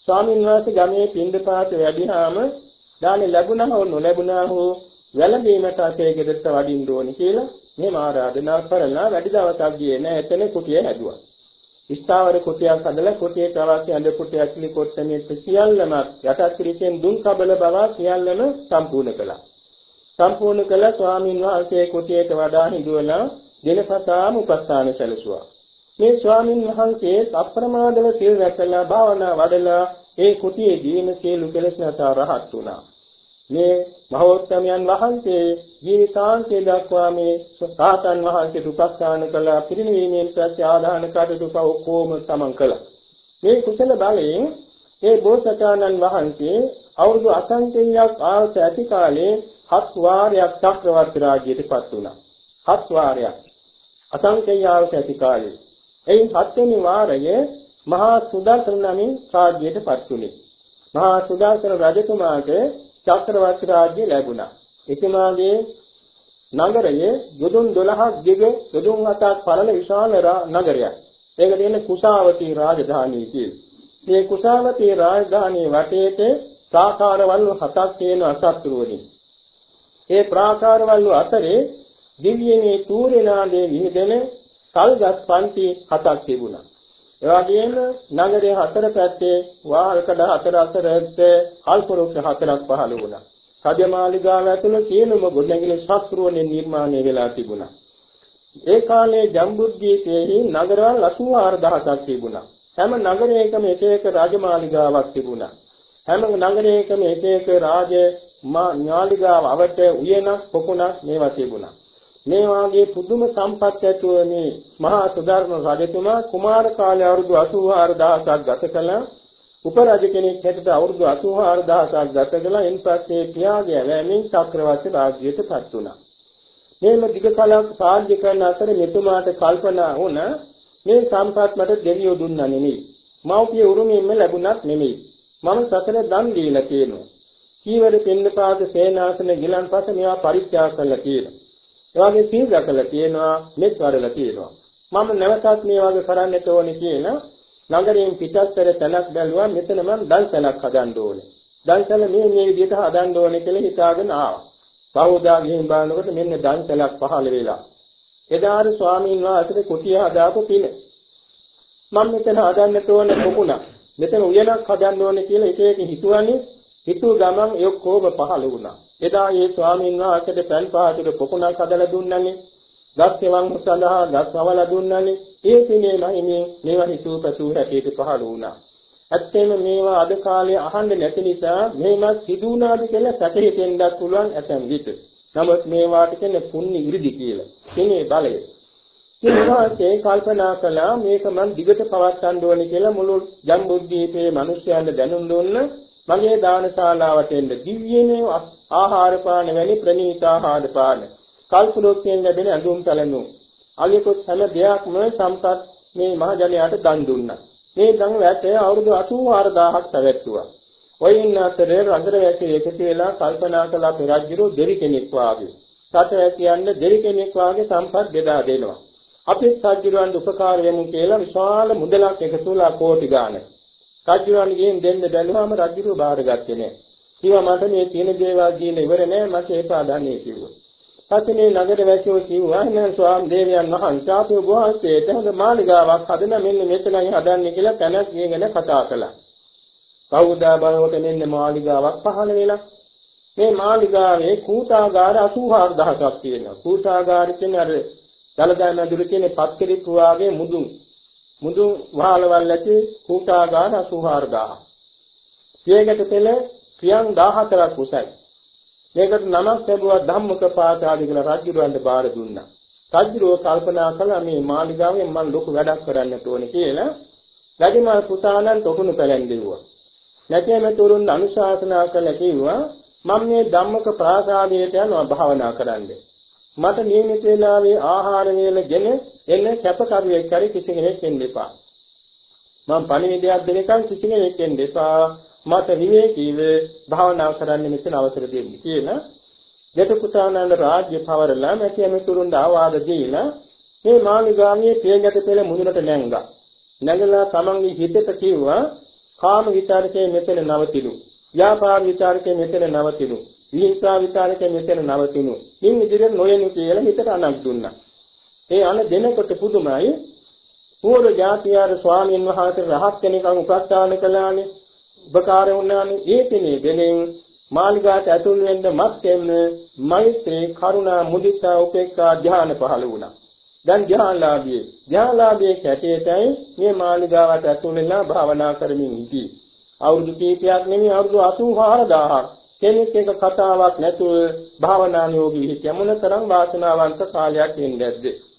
ගමේ පින්දපාත වැඩිහාම දානේ ලැබුණා හෝ නොලැබුණා හෝ වැළඳීමට අපේ ගෙදරට වඩින්න ඕනේ කියලා මෙහෙම ආරාධනා කරලා වැඩි දවසක් ගියේ නැහැ. එතන කුටිය හැදුවා. ස්ථාවර කුටියක් හදලා කුටියට අවශ්‍ය අඳ කුටිය ඇතුළේ කොට්ටමේ සියල්ලම යටත් පිළිසෙන් දුන් කබල බව සියල්ලම සම්පූර්ණ කළා. සම්පූර්ණ කළ ස්වාමීන් වහන්සේ කුටියට වඩා හිඳුවලා දිනපතාම උපස්ථාන සැලසුවා. මේ ස්වාමීන් වහන්සේ අප්‍රමාදව සීල් රැකලා භාවනා වඩලා ඒ කුටියේදීම සියලු කෙලෙස් නැසා රහත් වුණා. මේ මහෝත්තමයන් වහන්සේ ජීවිතාන්තය දක්වා මේ සාතන් වහන්සේට උපස්ථාන කළා. පිරිනිවීමෙන් පස්සේ ආදාන කටයුතු ඔක්කොම සමන් කළා. මේ කුසල බලයෙන් ඒ බෝසතාණන් වහන්සේ අවුරුදු අසංඛ්‍යයක් ආයුෂ ඇති කාලේ 7 වාරයක් චක්‍රවර්ති රාජ්‍යයට පත් වුණා. 7 වාරයක් අසංඛ්‍ය ආයුෂ ඇති කාලේ. එයින් 7 වෙනි වාරයේ මහා සුදර්ශන නමින් රාජ්‍යයට පත් වුණේ. මහා සුදර්ශන රජතුමාට චක්‍රවර්ති රාජ්‍ය ලැබුණා. එතුමාගේ නගරයේ යොදුන් 12ක් දිග යොදුන් 7ක් පළල විශාල නගරයක්. ඒක දෙන්නේ කුසාවතී රාජධානිය කියලා. මේ කුසාවතී රාජධානියේ වටේට ප්‍රාකාරවල 7ක් තියෙන අසත්තුරුවලින්. ඒ ප්‍රාකාරවල අතරේ දිව්‍යමේ තූර්යනාදයේ විහිදෙන කල්ගස් පන්ති 7ක් තිබුණා. ඒ වගේම නගරයේ 4 පැත්තේ වාල්කඩ 4 අතරත් අල්පරුක්ෂ 4ක් පහළ වුණා. රජමාලිගාව ඇතුළේ සියලුම ගොඩනැගිලි ශාස්ත්‍රෝණෙන් නිර්මාණය වෙලා තිබුණා. ඒ කාලේ ජම්බුද්දීපයේ නගරවල 84000ක් තිබුණා. හැම නගරයකම එක එක රාජමාලිගාවක් තිබුණා. හැම නගරයකම එක එක රාජ මාලිගාව අවට උයනක් පොකුණක් මේවා තිබුණා. මේ වාගේ පුදුම සම්පත් ඇතුව මේ මහා සුදර්ශන රජතුමා කුමාර කාලේ අවුරුදු 84000ක් ගත කළා. උපරාජ කෙනෙක් හැටියට අවුරුදු 84000ක් ගත කළා. එන්පස්සේ පියාගේ වැමින් චක්‍රවර්ති රාජ්‍යයට පත් වුණා. මේම දිග කලක් සාධ්‍ය කරන අතර මෙතුමාට කල්පනා වුණා මේ සම්පත් මට දෙවියෝ දුන්නා නෙමෙයි. මව්පිය උරුමයෙන්ම ලැබුණත් නෙමෙයි. මම සතර දන් දීලා තියෙනවා. කීවර පින්නපාත සේනාසන ගිලන්පස මේවා පරිත්‍යාග කළා කියලා. ඒ වගේ සීල් රැකලා තියෙනවා, මෙත් වඩලා තියෙනවා. මම නැවතත් මේ වගේ කරන්නට ඕනේ කියලා නගරයෙන් පිටස්තර තැනක් බැලුවා. මෙතන මම දන්සලක් හදන්න ඕනේ. දන්සල මේ විදිහට හදන්න ඕනේ කියලා හිතාගෙන ආවා. බෞද්ධා ගිහින් බලනකොට මෙන්න දන්සලක් පහළ වෙලා. එදාට ස්වාමීන් වහන්සේ කුටිය හදාපු පින. මම මෙතන හදන්නට ඕනේ පොකුණක්. මෙතන උයනක් හදන්න ඕනේ කියලා එක එක හිතුවනේ. හිතුව ගමන් ඒ ඔක්කොම පහළ වුණා. එදා මේ ස්වාමීන් වහන්සේට පන් පහකට පොකුණක් හදලා දුන්නානේ. ගස් සෙවං සඳහා ගස් වවලා දුන්නානේ. ඒ පිනේ මහිනේ මේවා හිතුව පැතුව හැටියට පහළ වුණා. ඇත්තෙම මේවා අද කාලේ අහන්න නැති නිසා මේවා සිදු වුණාද කියලා සැකහෙන්නත් පුළුවන් ඇතැම් විට. නමුත් මේවාට කියන්නේ පුණ්‍ය ඉරිදි කියලා. කෙනේ බලය. ඊළඟට කල්පනා කළා මේක මම දිගට පවත්වන්න ඕනේ කියලා මුළු ජම්බුද්දීපේ මිනිස්යන්ට දැනුම් දුන්න මගේ දානශාලාවට එන්න දිව්‍යනේ ආහාර පාන වැනි ප්‍රණීත ආහාර පාන කල්පලෝකයෙන් ලැබෙන අඳුම් පැලඳුම් අලියකොත් හැම දෙයක්ම සම්පත් මේ මහජනයාට දන් දුන්නා. මේ දන් වැටේ අවුරුදු 84000ක් පැවැත්තුවා. ඔයින් අතරේ රංගරවැසිය එකතු වෙලා කල්පනා කළ අපේ රජුරෝ දෙරි කෙනෙක් වාගේ. සතවැසියන්ට දෙරි කෙනෙක් වාගේ සම්පත් බෙදා දෙනවා. අපේ රජුරවන්ට උපකාර වෙමු කියලා විශාල මුදලක් එකතුලා කෝටි ගාණක්. රජුරවන්ගෙන් දෙන්න බැලුවාම රජුරෝ බාරගත්තේ නැහැ. කිව්වා මට මේ තියෙන දේවල් දීලා ඉවර නැහැ මට ඒපා දන්නේ කිව්වා. පස්සේ නගරවැසියෝ කිව්වා නෑ ස්වාමීන් දේවයන් වහන්සේ අපේ ගෝවාසේට හොඳ මාලිගාවක් හදන මෙන්න මෙතනයි හදන්නේ කියලා තැනක් ගියගෙන කතා කළා. කවුදා බලවට මෙන්න මාලිගාවක් පහළ වෙලා මේ මාලිගාවේ කූටාගාර 84000ක් තියෙනවා. කූටාගාර කියන්නේ අර දලදා නදුරු කියන පත්කෙලි කුවාගේ මුදුන් වහලවල් ඇති කූටාගාර 84000ක්. පියගට පෙළ පියන් 14ක් උසයි. මේකට නමක් ලැබුවා ධම්මක පාසාදි කියලා රජුරවන්ට බාර දුන්නා. රජුරෝ කල්පනා කළා මේ මාලිගාවෙන් මම ලොකු වැඩක් කරන්න ඕනේ කියලා රජමහා පුතාණන් තොකුණු පැලැන්දෙව්වා. නැතිම තුරුන් අනුශාසනා කළ කිව්වා මම මේ ධම්මක ප්‍රාසාදයට යනවා භාවනා කරන්න. මට නියමිත වේලාවේ ආහාර වේලගෙන එන්න කැපකරුවෙක් හරි කිසි කෙනෙක් එන්න එපා. මම පණිවිඩයක් දෙනකන් කිසි කෙනෙක් එන්න එපා. මට විවේකීව භාවනා කරන්න මෙතන අවසර දෙන්න කියලා දෙතුපුතාණන් රාජ්‍ය පවරලා නැතිම තුරුන් ආවාද දීලා මේ මාළිගාවේ පියගැට පෙළ මුදුනට නැංගා. නැගලා තමන්ගේ හිතට කිව්වා කාම විචාරකේ මෙතන නවතිනු. ව්‍යාපාර විචාරකේ මෙතන නවතිනු. විහිංසා විචාරකේ මෙතන නවතිනු. ඉන් ඉදිරියට නොයනු කියලා හිතට අනක් දුන්නා. ඒ අන දෙනකොට පුදුමයි පූර්ව ජාතියාර ස්වාමීන් වහන්සේ රහත් කෙනෙක්ව උපස්ථාන කළානේ. උපකාර වුණානේ. ඒ කෙනේ දෙනෙන් මාළිගාට ඇතුල් වෙන්න මත්යෙන්න මෛත්‍රී කරුණා මුදිතා උපේක්ඛා ධ්‍යාන පහළ වුණා. දැන් ධ්‍යානලාභයේ කැටේටයි මේ මාළිගාවට ඇතුල් වෙලා භාවනා කරමින් ඉති. අවුරුදු කීපයක් නෙමෙයි අවුරුදු 84000ක් කෙනෙක් එක කතාවක් නැතුව භාවනා නියෝගී හිටිය මොනතරම් වාසනාවන්ත කාලයක් ඉඳද්ද.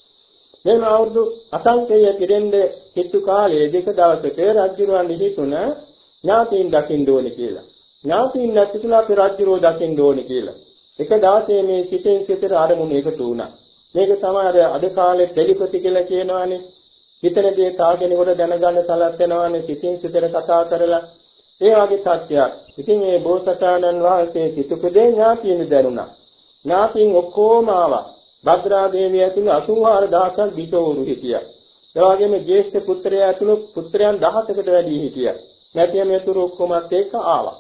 මේ අවුරුදු අසංකේය පිරෙන්නේ හිතු කාලයේ දෙක දවසක රජුරන් හිතුණ ඥාතීන් දකින්න ඕනේ කියලා. ඥාතීන් නැතිතුලා අපේ රජුරෝ දකින්න ඕනේ කියලා. එක දවසේ මේ සිතෙන් සිතට ආරමුණ එකතු වුණා. මේක තමයි අද කාලේ ටෙලිපති කියලා කියනවානේ. හිතන දේ තාගෙනකොට දැනගන්න සලස්වනවානේ සිතින් සිතට කතා කරලා. ඒ වගේ සත්‍යයක්. ඉතින් මේ බෝසතාණන් වහන්සේ සිතුපදේ ඥාතීන් දැනුණා. ඥාතීන් ඔක්කොම ආවා. භද්‍රා දේවිය ඇතුළු 84000ක් බිසෝවරු හිටියා. ඒ වගේම ජේෂ්ඨ පුත්‍රයා ඇතුළු පුත්‍රයන් 17කට වැඩි හිටියා. නැතිව මේ තුරු ඔක්කොමත් එක්ක ආවා.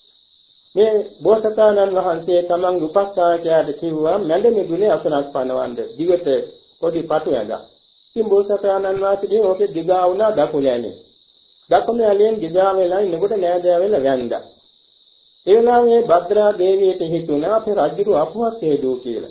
මේ බෝසතාණන් වහන්සේ තමන්ගේ උපස්ථායකයාට කිව්වා මැද මිදුලේ අසනක් පනවන්න. දිගට පොඩි පටු ඇඳා. ඉතින් බෝසතාණන් වහන්සේ ඕකේ දිගා වුණා දකුණෑනේ. දකුණෑලෙන් දිගා වෙලා ඉන්නකොට නෑදෑ වෙලා වැන්දා. ඒ වෙලාවේ භද්‍රා දේවියට හිතුණා අපේ රජුරු අපවත් හේදෝ කියලා.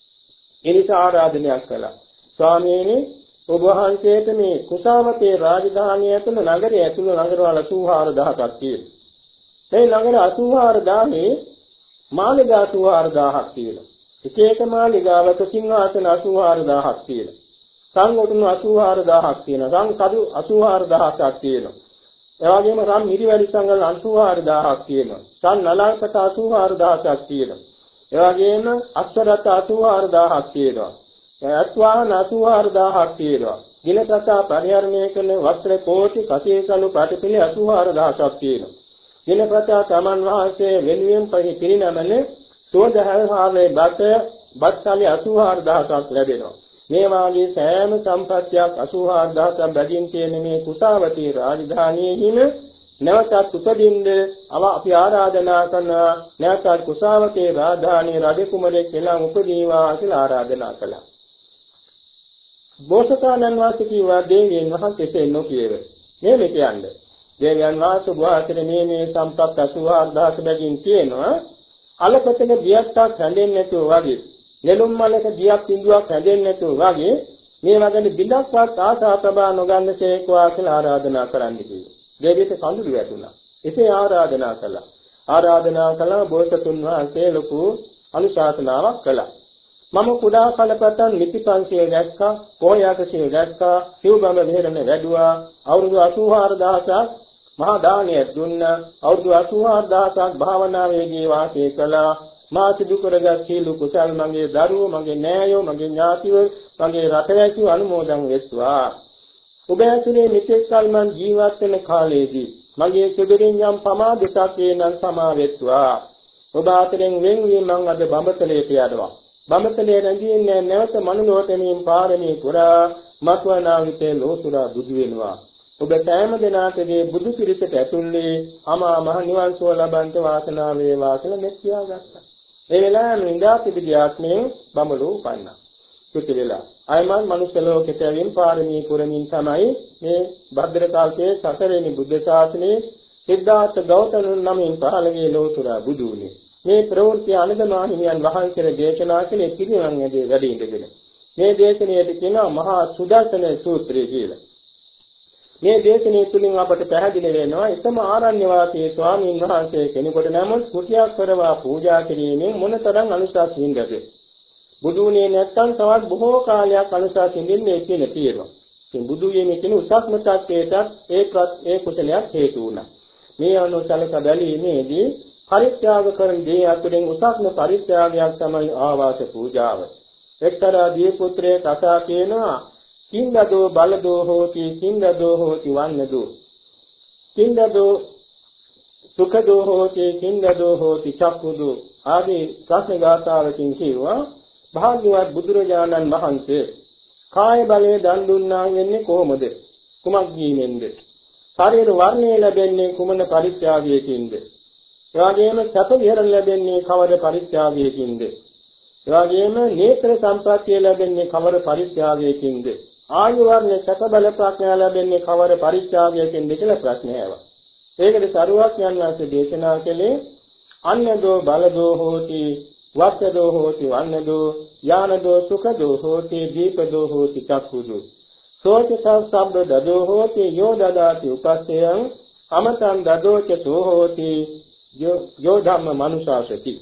ඒ නිසා ආරාධනයක් කළා. ස්වාමීනි ඔබ වහන්සේට මේ කුසාවතේ රාජධානිය ඇතුළු නගරය ඇතුළු නගරවල 84000ක් තියෙනවා. මේ නගර 84000 මාළිගා 84000ක් තියෙනවා. එක එක මාළිගාවක සිංහාසන 84000ක් තියෙනවා. සංගොටුණු 84000ක් තියෙනවා. සංකඩු 84000ක් තියෙනවා. ඒ වගේම රන් මිරිවැලි සංගල් 84000ක් තියෙනවා. සන් නලල්පත 84000ක් තියෙනවා. ඒ වගේම අස්වරත 84000ක් තියෙනවා. අත්වාහන 84000ක් තියෙනවා. දිනපතා පරිහරණය කරන වස්ත්‍ර කෝටි කසේසලු පාටිපිලි 84000ක් තියෙනවා. දිනපතා තමන් වහන්සේ වෙනුවෙන් පිරිනමන සෝදහාරේ බත්සලි 84000ක් ලැබෙනවා. මේ වාගේ සෑම සම්පත්තියක් 84000ක් බැගින් තියෙන මේ කුසාවතී රාජධානියෙහිම නැවතත් උපදින්න අපි ආරාධනා කරනවා. නැවතත් කුසාවතී රාජධානියේ රජ කුමරෙක් වෙලා උපදීවා කියලා ආරාධනා කළා. බෝසතාණන් වහන්සේ කිව්වා දේවයන් වහන්සේ නොකියව. මේ කියන්නේ දේවයන් වහන්සේ බුවාසනේ මේ සම්පත් 84000ක් බැගින් තියෙනවා. අලපතක දියක්ක් හැඳෙන්නේ නැතුව වගේ නෙළුම් මලක දියක් බිඳුවක් හැඳෙන්නේ නැතුව වගේ මේ වගේ බිඳක්වත් ආසා ප්‍රබා නොගන්නසේකවා කියලා ආරාධනා කරන්න කිව්වා. දෙවියන්ට කඳුළු වැටුණා. එසේ ආරාධනා කළා බෝසතුන් වහන්සේ ලොකු අනුශාසනාවක් කළා. මම කුඩා කලපතන් නිතිපන්සිය දැක්කා, පොයාකසිය දැක්කා, සිව්බඹ මෙහෙරන වැඩුවා. අවුරුදු 84000ක් මහා දානයක් දුන්නා. අවුරුදු 84000ක් භාවනාවේදී වාසය කළා. මා සිදු කරගත් සීල කුසල් මගේ දරුවෝ, මගේ නෑයෝ, මගේ ඥාතිවෝ, මගේ රටවැසියෝ අනුමෝදන් වෙත්වා. ඔබ ඇතුලේ මෙතෙක් කල මං ජීවත් වෙන කාලයේදී මගේ සිදුරින් යම් පමාදසක් වේනම් සමාවෙත්වා. ඔබ අතරින් වෙන් වී මං අද බඹතලයට යනවා. බඹතලේ රැඳින්නේ නැවත මනුලෝකෙමින් පාරමී පුරා මත්වනාවිතේ ලෝතුරා බුදු වෙනවා. ඔබ සෑම දිනාකගේ බුදු පිරිසට ඇතුල්ලේ අමා මහ නිවන් සුව ලබන්ත වාසනාව වේවා කියලා මෙත් කියාගත්තා. ඒ වෙලාවෙම ඉඳා තිබිදී ආත්මයෙන් බඹලෝ උපන්නා. සුති වෙලා අයමන් මනුෂ්‍ය ලෝකයට ඇවින් පාරමී පුරමින් තමයි මේ භද්‍ර කාලයේ සතරවෙනි බුද්ධ ශාසනයේ සිද්ධාර්ථ ගෞතම නමින් පහළ වේ ලෝතුරා බුදු වුණේ. මේ ප්‍රවෘත්ති අනදමා හිමියන් වහන්සේගේ දේශනා කළේ පිරිනමන් ඇදී වැඩ ඉඳගෙන. මේ දේශනාවේ කියනවා මහා සුදර්ශන සූත්‍රය කියලා. මේ දේශනාව තුලින් අපට පැහැදිලි වෙනවා එකම ආරණ්‍ය වාසී ස්වාමීන් වහන්සේ කෙනෙකුට නමුත් කුටියක් කරවා පූජා කිරීමෙන් මොනතරම් අනුශාසනින්ද බුදුනේ නැත්තම් තවත් බොහෝ කාලයක් අනුශාසනින්නේ කියන තියෙනවා. ඉතින් බුදු වීමේ කියන උසස්ම tattweට ඒ කුසලයක් හේතු වුණා. මේ අනුසලක බැලීමේදී පරිත්‍යාග කරන දේ අතුරින් උසස්ම පරිත්‍යාගයක් තමයි ආවාස පූජාව. එක්තරා දී පුත්‍රයෙක් අසා කියනවා කිංගදෝ බලදෝ හෝති කිංගදෝ හෝති වන්නදෝ කිංගදෝ සුඛදෝ හෝති කිංගදෝ හෝති චක්ඛුදෝ ආදී ප්‍රශ්න ගාථාවකින් කියවා භාග්‍යවත් බුදුරජාණන් වහන්සේ කාය බලයේ දන් දුන්නා වෙන්නේ කොහොමද? කුමක් ජීවෙන්ද? ශරීර වර්ණය ලැබෙන්නේ කුමන පරිත්‍යාගයකින්ද? එවාගෙම සැප විහරණ ලැබෙන්නේ කවර පරිත්‍යාගයකින්ද? එවාගෙම නේත්‍ර සම්ප්‍රාප්තිය ලැබෙන්නේ කවර පරිත්‍යාගයකින්ද? ආයු වර්ණ සැප බල ප්‍රඥා ලැබෙන්නේ කවර පරිත්‍යාගයකින්ද කියලා ප්‍රශ්නය ආවා. ඒකද සරුවක්ඥන් වහන්සේ දේශනා කළේ අන්නදෝ බලදෝ හෝති වස්සදෝ හෝති වන්නදෝ යානදෝ සුඛදෝ හෝති දීපදෝ හෝති චක්ඛුදෝ සෝච සබ්බ දදෝ හෝති යෝ දදාති උපස්සයං අමතං දදෝච තෝ හෝති යෝ ධම්ම මනුසාසති.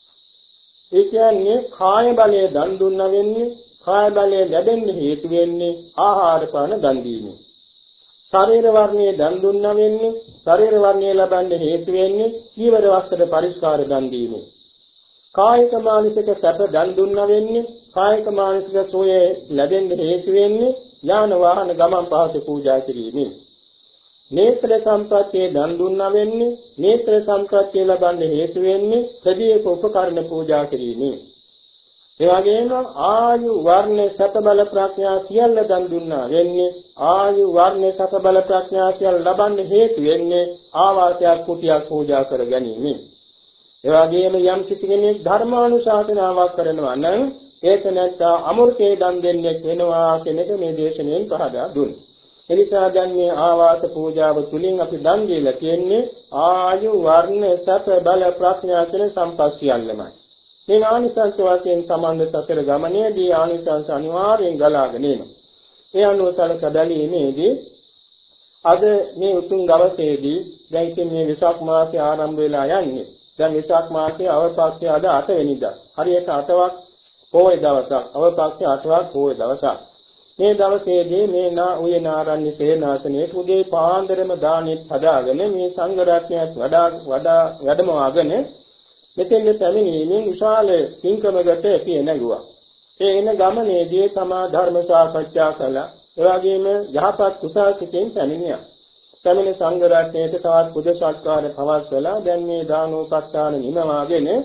ඒ කියන්නේ කාය බලයේ දන් දුන්න වෙන්නේ කාය බලයේ ලැබෙන්න හේතු වෙන්නේ ආහාර පාන දන් දීමෙන්. ශරීර වර්ණයේ දන් දුන්න වෙන්නේ ශරීර වර්ණය ලබන්න හේතු වෙන්නේ ජීවර වස්ත්‍ර පරිස්කාර දන් දීමෙන්. කායික මානසික සැප දන් දුන්න වෙන්නේ කායික මානසික සෝය ලැබෙන්න හේතු වෙන්නේ යාන වාහන ගමන් පහසු පූජා කිරීමෙන්. නේත්‍ර සම්ප්‍රත්‍යය දන් දුන්න වෙන්නේ නේත්‍ර සම්ප්‍රත්‍යය ලබන්න හේතු වෙන්නේ සදීක උපකරණ පූජා කිරීමෙන්. ඒ වගේම ආයු වර්ණ සත බල ප්‍රඥා සියල්ල දන් දුන්නා වෙන්නේ ආයු වර්ණ සත බල ප්‍රඥා සියල්ල ලබන්න හේතු වෙන්නේ ආවාසයක් කුටියක් පූජා කර ගැනීම. ඒ වගේම යම් කිසි කෙනෙක් ධර්මානුශාසනාවක් කරනවා නම් ඒක නැත්තා අමෘතේ දන් දෙන්නේ වෙනවා කියන එක මේ දේශනාවෙන් පහදා දුන්නා. එනිසා දැන් මේ ආවාස පූජාව තුලින් අපි දන් දීලා කියන්නේ ආයු වර්ණ සත බල ප්‍රඥා කියන සම්පත් සියල්ලමයි. මේ ආනිසංස වශයෙන් සමන්ද සතර ගමනේදී ආනිසංස අනිවාර්යෙන් ගලාගෙන එනවා. ඒ අනුව සලකා බැලීමේදී අද මේ උතුම් දවසේදී දැන් ඉතින් මේ විසක් මාසය ආරම්භ වෙලා යන්නේ. දැන් විසක් මාසයේ අවපක්ෂය අද 8 වෙනිදා. හරියට 8වක් පොය දවසක්. අවපක්ෂය 8වක් පොය දවසක්. මේ දවසේදී මේ උයනාරණ්‍ය සේනාසනයේ උදේ පාන්දරම දානෙත් හදාගෙන මේ සංඝ රත්නයත් වඩා වැඩමවාගෙන මෙතෙන් පැමිණීමෙන් විශාල පින්කමකට පිය නැගුවා. ඒ එන ගමනේදී තමා ධර්ම සාකච්ඡා කළා. ඒ වගේම යහපත් කුසාසිතෙන් පැමිණියා. පැමිණ සංඝ රත්නයේ තවත් පුද සත්කාර පවත්වලා දැන් මේ දානෝපස්ථාන නිමවාගෙන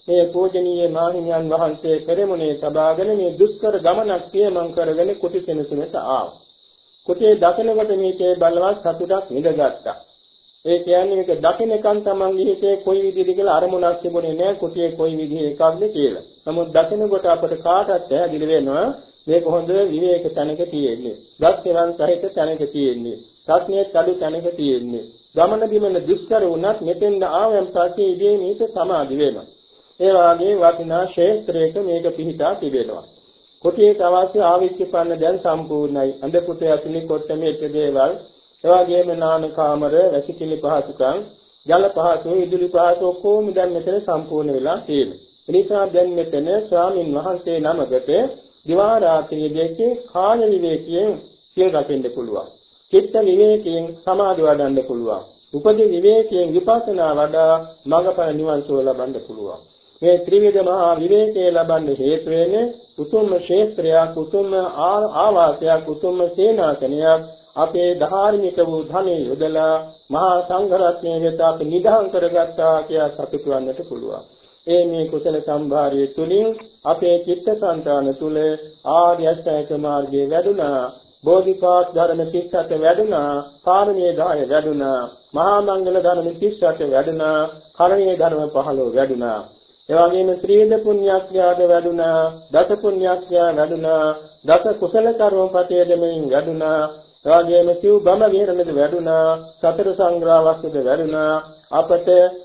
මේ පූජනීය මාහිමියන් වහන්සේ පෙරමුණේ සබාගෙන මේ දුෂ්කර ගමනක් පියමන් කරගෙන කුටි සෙනසුනට ආවා. කුටියේ දකිනකොට මේකේ බලවත් සතුටක් විඳගත්තා. ඒ කියන්නේ මේක දකින්නකන් තමන්ගේ හිතේ කොයි විදිහද කියලා අරමුණක් තිබුණේ නැහැ කුටියේ කොයි විදිහේ එකක්ද කියලා. නමුත් දකිනකොට අපට කාටවත් පැහැදිලි වෙනවා මේක හොඳ විවේක තැනක තියෙන්නේ. ගස්කරන් සහිත තැනක තියෙන්නේ. සත්‍යයේ කඩු තැනක තියෙන්නේ. ගමන බිමන දුෂ්කර වුණත් මෙතෙන් ආවයන් පස්සේ ඉදී මේක සමාධි වෙනවා. ඒ වාගේ වටිනා ශේත්‍රයක මේක පිහිටා තිබෙනවා. කුටියට අවශ්‍ය ආවිච්චපන්න දැන් සම්පූර්ණයි. අඳ කුටි ඇතුලේ කොට්ටමේ දේවල්, එවාගෙම නාන කාමර, වැසිකිලි පහසුකම්, ජල පහසු, ඉදිරි පහසු ඔක්කොම දැන් මෙතන සම්පූර්ණ වෙලා තියෙනවා. ඒ නිසා දැන් මෙතන ස්වාමින් වහන්සේ නමකට දිවා රාත්‍රී දෙකේ කාල විවේකයෙන් සිල් රකින්න පුළුවන්. චිත්ත විවේකයෙන් සමාධි වඩන්න පුළුවන්. උපදී විවේකයෙන් විපස්සනා වඩා මඟඵල නිවන් සුව ලබන්න පුළුවන්. මේ ත්‍රිවිධ මහා විවේකයේ ලබන්න හේතු වෙන්නේ උතුම්ම ශේත්‍රයක්, උතුම්ම ආවාසයක්, උතුම්ම සේනාසනයක් අපේ ධාර්මික වූ ධනෙ යොදලා මහා සංඝරත්නය වෙත අප නිදහම් කරගත්තා කියලා සතුටු වන්නට පුළුවන්. ඒ මේ කුසල සම්භාරයේ තුලින් අපේ චිත්තසංතාන තුල ආර්ය අෂ්ටාංග මාර්ගයේ වැඩුණා, බෝධිපාක් ධර්ම 37 වැඩුණා, පාරමී ධාය වැඩුණා, මහා මංගල ධර්ම 38 වැඩුණා, කරණීය ධර්ම 15 වැඩුණා. එවැගේම ත්‍රිවිධ පුණ්‍යක්‍රියාද වැඩුණා, දස පුණ්‍යක්‍රියා වැඩුණා, දස කුසල කර්ම පතේදෙමින් වැඩුණා. එවැගේම සිව් බම විහරණද වැඩුණා, සතර සංග්‍රහවක්ද වැඩුණා. අපට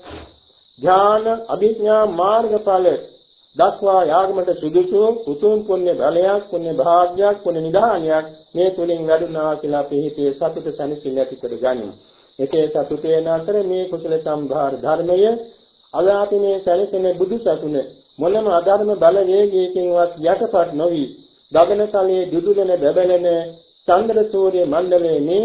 ඥාන අභිඥා මාර්ගඵල දක්වා යාගමට සුදුසු උතුම් පුණ්‍ය බලයක්, පුණ්‍ය භාග්‍යයක්, පුණ්‍ය නිදානයක් මේ තුලින් වැඩුණා කියලා අපි හිතේ සතුට සැනසෙල්ල ඇති කර ගනිමු. එසේ සතුට වෙන අතර මේ කුසල සම්භාර ධර්මය අලාපි මේ සැලසෙන බුදු සසුන මොනම අධර්ම බල වේගයකින්වත් යටපත් නොවි ගගන තලයේ දුදුලන බබලන චන්ද්‍ර සූර්ය මණ්ඩලයේ මේ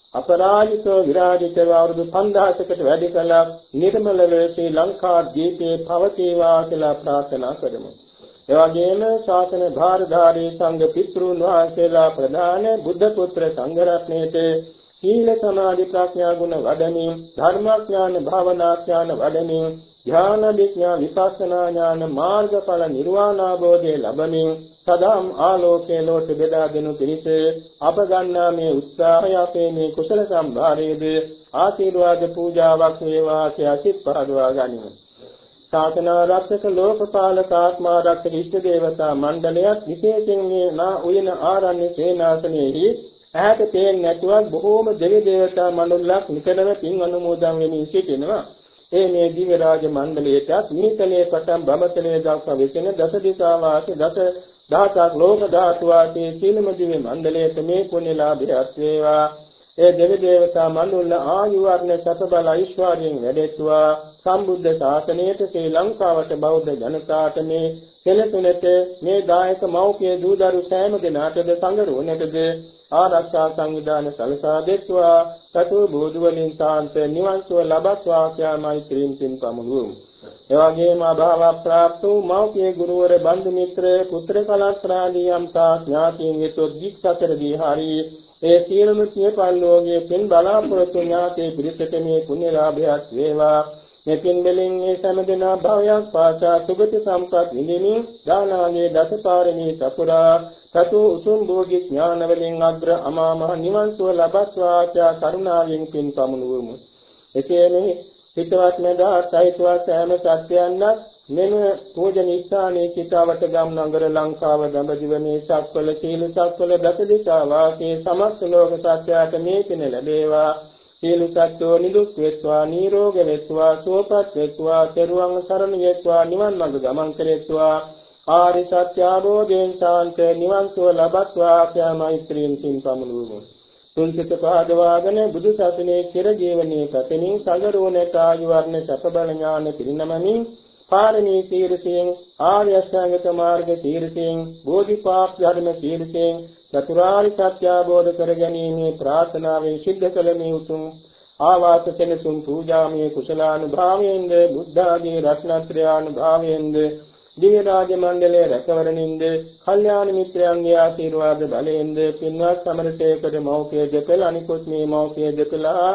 අපරාජිතව විරාජිතව අවුරුදු 5000කට වැඩි කලක් නිර්මලව ශ්‍රී ලංකා දීපේ පවතිවා කියලා ප්‍රාර්ථනා කරමු. එවැගේම ශාසන භාරධාරී සංඝ පිතෘන් වහන්සේලා ප්‍රදාන බුද්ධ පුත්‍ර සංඝ රත්නයේත සීල සමාධි ප්‍රඥා ගුණ වඩමින් ධර්මාඥාන භාවනා ඥාන වඩමින් ඥාන විඥා විපස්සනා ඥාන මාර්ගඵල නිර්වාණ අවබෝධය ලැබමින් සදාම් ආලෝකයේ ලෝක බෙදා දෙනු පිණිස අප ගන්නා මේ උත්සාහය අපේ මේ කුසල සම්භාරයේද ආශිර්වාද පූජාවක් වේවා කියලා සිත පහදවා ගනිමු. ශාසන ආරක්ෂක ලෝකපාලක ආත්මාරක්ෂක ඉෂ්ට දේවතා මණ්ඩලයක් විශේෂයෙන් මේ නා උයන ආරණ්‍ය සේනාසනයේහි ඈත පේන්නේ නැතුවත් බොහෝම දෙවි දේවතා මණ්ඩලයක් නිකරව පින් අනුමෝදන් වෙමින් සිටිනවා. මේ දිව්‍ය රාජ මණ්ඩලයටත් නිතලේ පටන් බඹතලේ දක්වා වෙසෙන දස දිසා වාසී දස දහසක් ලෝක ධාතු වාසී සීලම දිව්‍ය මණ්ඩලයට මේ පුණ්‍යලාභයත් වේවා. ඒ දෙවි දේවතා මණ්ඩල ආයු වර්ණ සත බල ඓශ්වර්යයෙන් වැඩෙත්වා සම්බුද්ධ ශාසනයට ශ්‍රී ලංකාවට බෞද්ධ ජනතාවට මේ සෙලසුනට මේ දායක මෞඛ්‍ය දූදරු සෑම දිනකටද සංගරුවනටද ආරක්ෂා සංවිධාන සලසා දෙත්වා සතු බෝධි වලින් සාන්ත නිවන් සුව ලබත්වා කියා මෛත්‍රීන් පින් පමුණුවමු. එවැගේම අභාව ප්‍රාප්ත වූ මෞඛ්‍ය ගුරුවර බන්දු මිත්‍ර පුත්‍ර කලස්ත්‍රාදී යම්තා ඥාතීන් වෙතොත් දික් සතරදී හරි ඒ සියලුම සියපල්ලෝගේ පින් බලාපොරොත්තු ඥාතේ පිරිසට මේ පුණ්‍ය ලාභයත් වේවා. මේ පින් වලින් මේ සෑම භවයක් පාසා සුගති සම්පත් විඳිමින් දානාගේ දසපාරමී සපුරා සතු උතුම් බෝධි ඥාන වලින් අග්‍ර අමා මහ නිවන් සුව ලබත්වා ආ කරුණාවෙන් පින් පමුණුවමු. එසේ මේ හිතවත් මෙදා සහිතවා සෑම සත්‍යයන්වත් මෙම පූජන ස්ථානයේ සිටවට ගම් නගර ලංකාව දඹදිව මේ සක්වල සීල සක්වල දස දිසා වාසී සමස්ත ලෝක සත්‍යයට මේ පින ලැබේවා. සීල සත්‍යෝ නිදුක් වෙත්වා නිරෝග වෙත්වා සුවපත් වෙත්වා තෙරුවන් සරණ වෙත්වා නිවන් මඟ ගමන් කෙරෙත්වා ආරි සත්‍ය අවබෝධයෙන් ශාන්ත නිවන් සුව ලබත්වා කියා මෛත්‍රියෙන් පින් පමුණුවමු. තුන්සිත පහදවාගෙන බුදු සසුනේ චිර ජීවනයේ පැතෙමින් සගරෝණට ආයු වර්ණ සප බල ඥාන පිරිනමමින් පාරමී සීරසෙන් ආර්ය අෂ්ටාංගික මාර්ග සීරසෙන් බෝධිපාක් ධර්ම සීරසෙන් චතුරාර්ය සත්‍ය අවබෝධ කර ගැනීමේ ප්‍රාර්ථනාවෙන් සිද්ධ කළ මේ උතුම් ආවාස සෙනසුන් පූජාමය කුසලානුභාවයෙන්ද බුද්ධ ආදී රත්නත්‍රයානුභාවයෙන්ද දිව්‍ය රාජ මණ්ඩලයේ රැකවරණින්ද කල්යාණ මිත්‍රයන්ගේ ආශිර්වාද බලයෙන්ද පින්වත් සමරසේකර මෞඛ්‍ය දෙපළ අනිකුත් මේ මෞඛ්‍ය දෙපළා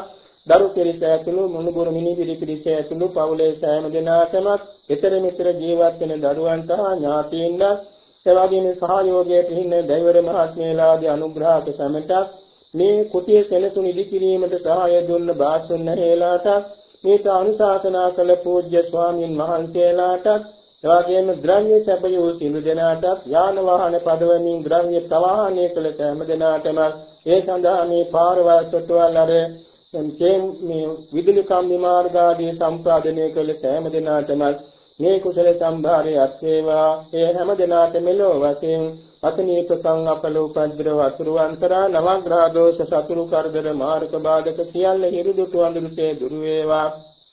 දරු පිරිස ඇතුළු මුණුබුරු මිනිපිරි පිරිස ඇතුළු පවුලේ සෑම දෙනාටම ඊතර මිතර ජීවත් වෙන දරුවන්ට ඥාතීන්ට එවැගේම සහයෝගයට හින්න දෛවර මහත්මයලාගේ අනුග්‍රහක සමට මේ කුටිය සෙනසුන් ඉදි කිරීමට සහාය දුන්න බාසුන් නැහැලාට මේත අනුශාසනා කළ පූජ්‍ය ස්වාමීන් වහන්සේලාට එවැගේම ද්‍රව්‍ය සැපයූ සිළු දෙනාටත් යාන වාහන පදවමින් ද්‍රව්‍ය ප්‍රවාහනය කළ සෑම දෙනාටම ඒ සඳහා මේ පාරවල් තොටුවල් අර මේ විදුලි කම්බි මාර්ග ආදී සම්පාදනය කළ සෑම දෙනාටම මේ කුසල සම්භාරය අත්වේවා. ඒ හැම දෙනාට මෙලොව වශයෙන් අතනීපකං අපල උපද්දව අතුරු අන්තරා නවග්‍රහ දෝෂ සතුරු කරදර මාර්ග බාධක සියල්ල හිරිදුතු අඳුරසේ දුරු වේවා.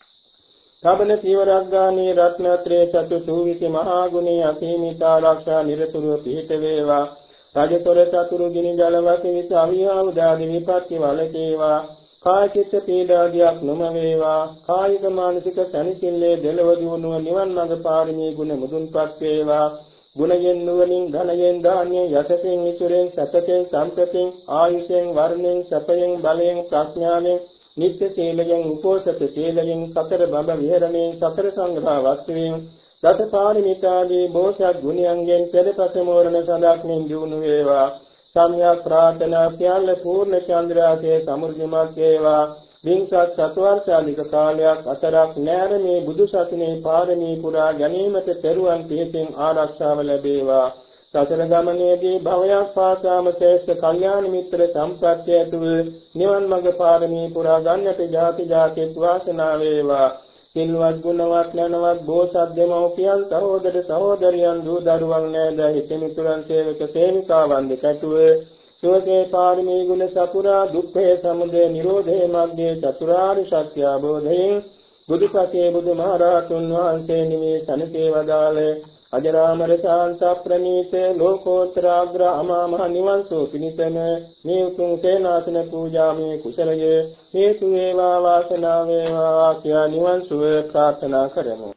සබන චීවරග්ගානී රත්නත්‍රේ චතු සූවිසි මහා ගුණී අසීමිත ආරක්ෂා නිරතුරුව පිහිට වේවා. රාජතොර සතුරු ගිනි ජල වශයෙන් අවිහා උදාදි විපත්ති වලකේවා. කාය චිත්ත පීඩාදියක් නොම වේවා. කායික මානසික සැනසෙල්ලේ දෙලව දිනුව නිවන් මඟ පාරමී ගුණ මුදුන්පත් වේවා. ගුණයෙන් නුවණින් ධනයෙන් දාන්‍යයෙන් යසයෙන් ඉතුරෙන් සතයෙන් සම්පතෙන් ආයුෂයෙන් වර්ණයෙන් සැපයෙන් බලයෙන් ප්‍රඥාවෙන් නිත්‍ය සීලයෙන් උපෝසත සීලයෙන් සතර බඹ විහරණයෙන් සතර සංග්‍රහ වස්තුවෙන් දස පාරමිතාදී බෝසත් ගුණයන්ගෙන් පෙරපස මෝරණ සදාක්මින් දිනු වේවා. සම්‍යක් ප්‍රාර්ථනා සියල්ල පූර්ණ චන්ද්‍රාසේ සමෘද්ධිමත් වේවා. විංසත් සත්වර්ෂාලික කාලයක් අතරක් නෑර මේ බුදු සසුනේ පාරමී පුරා ගැනීමට පෙරුවන් පිහිටින් ආරක්ෂාව ලැබේවා. සතර ගමනේදී භවයක් පාසාම ශ්‍රේෂ්ඨ කල්යාණ මිත්‍ර සම්ප්‍රත්‍ය ඇතුව නිවන් මඟ පාරමී පුරා ගන්නට ජාති ජාතිත් වාසනාව වේවා. සිල්වත් ගුණවත් නැනවත් බෝසත් දෙමව්පියන් සහෝදර සහෝදරියන් දූ දරුවන් නෑද හිතමිතුරන් සේවක සේවිකාවන් දෙකටුව සෝසේ පාරමී ගුණ සපුරා දුක්ඛේ සමුදය නිරෝධේ මග්ගේ චතුරාර්ය සත්‍ය අවබෝධයෙන් බුදුපසේ බුදුමහරහතුන් වහන්සේ නිමේ සනසේ වදාළ අජරාමර ශාන්ත ප්‍රණීත ලෝකෝත්තර අග්‍ර අමා මහ නිවන් සෝ පිණිසම මේ උතුම් සේනාසන පූජාමේ කුසලය හේතු වේවා වාසනාව වේවා කියා නිවන් සුව ප්‍රාර්ථනා කරමු.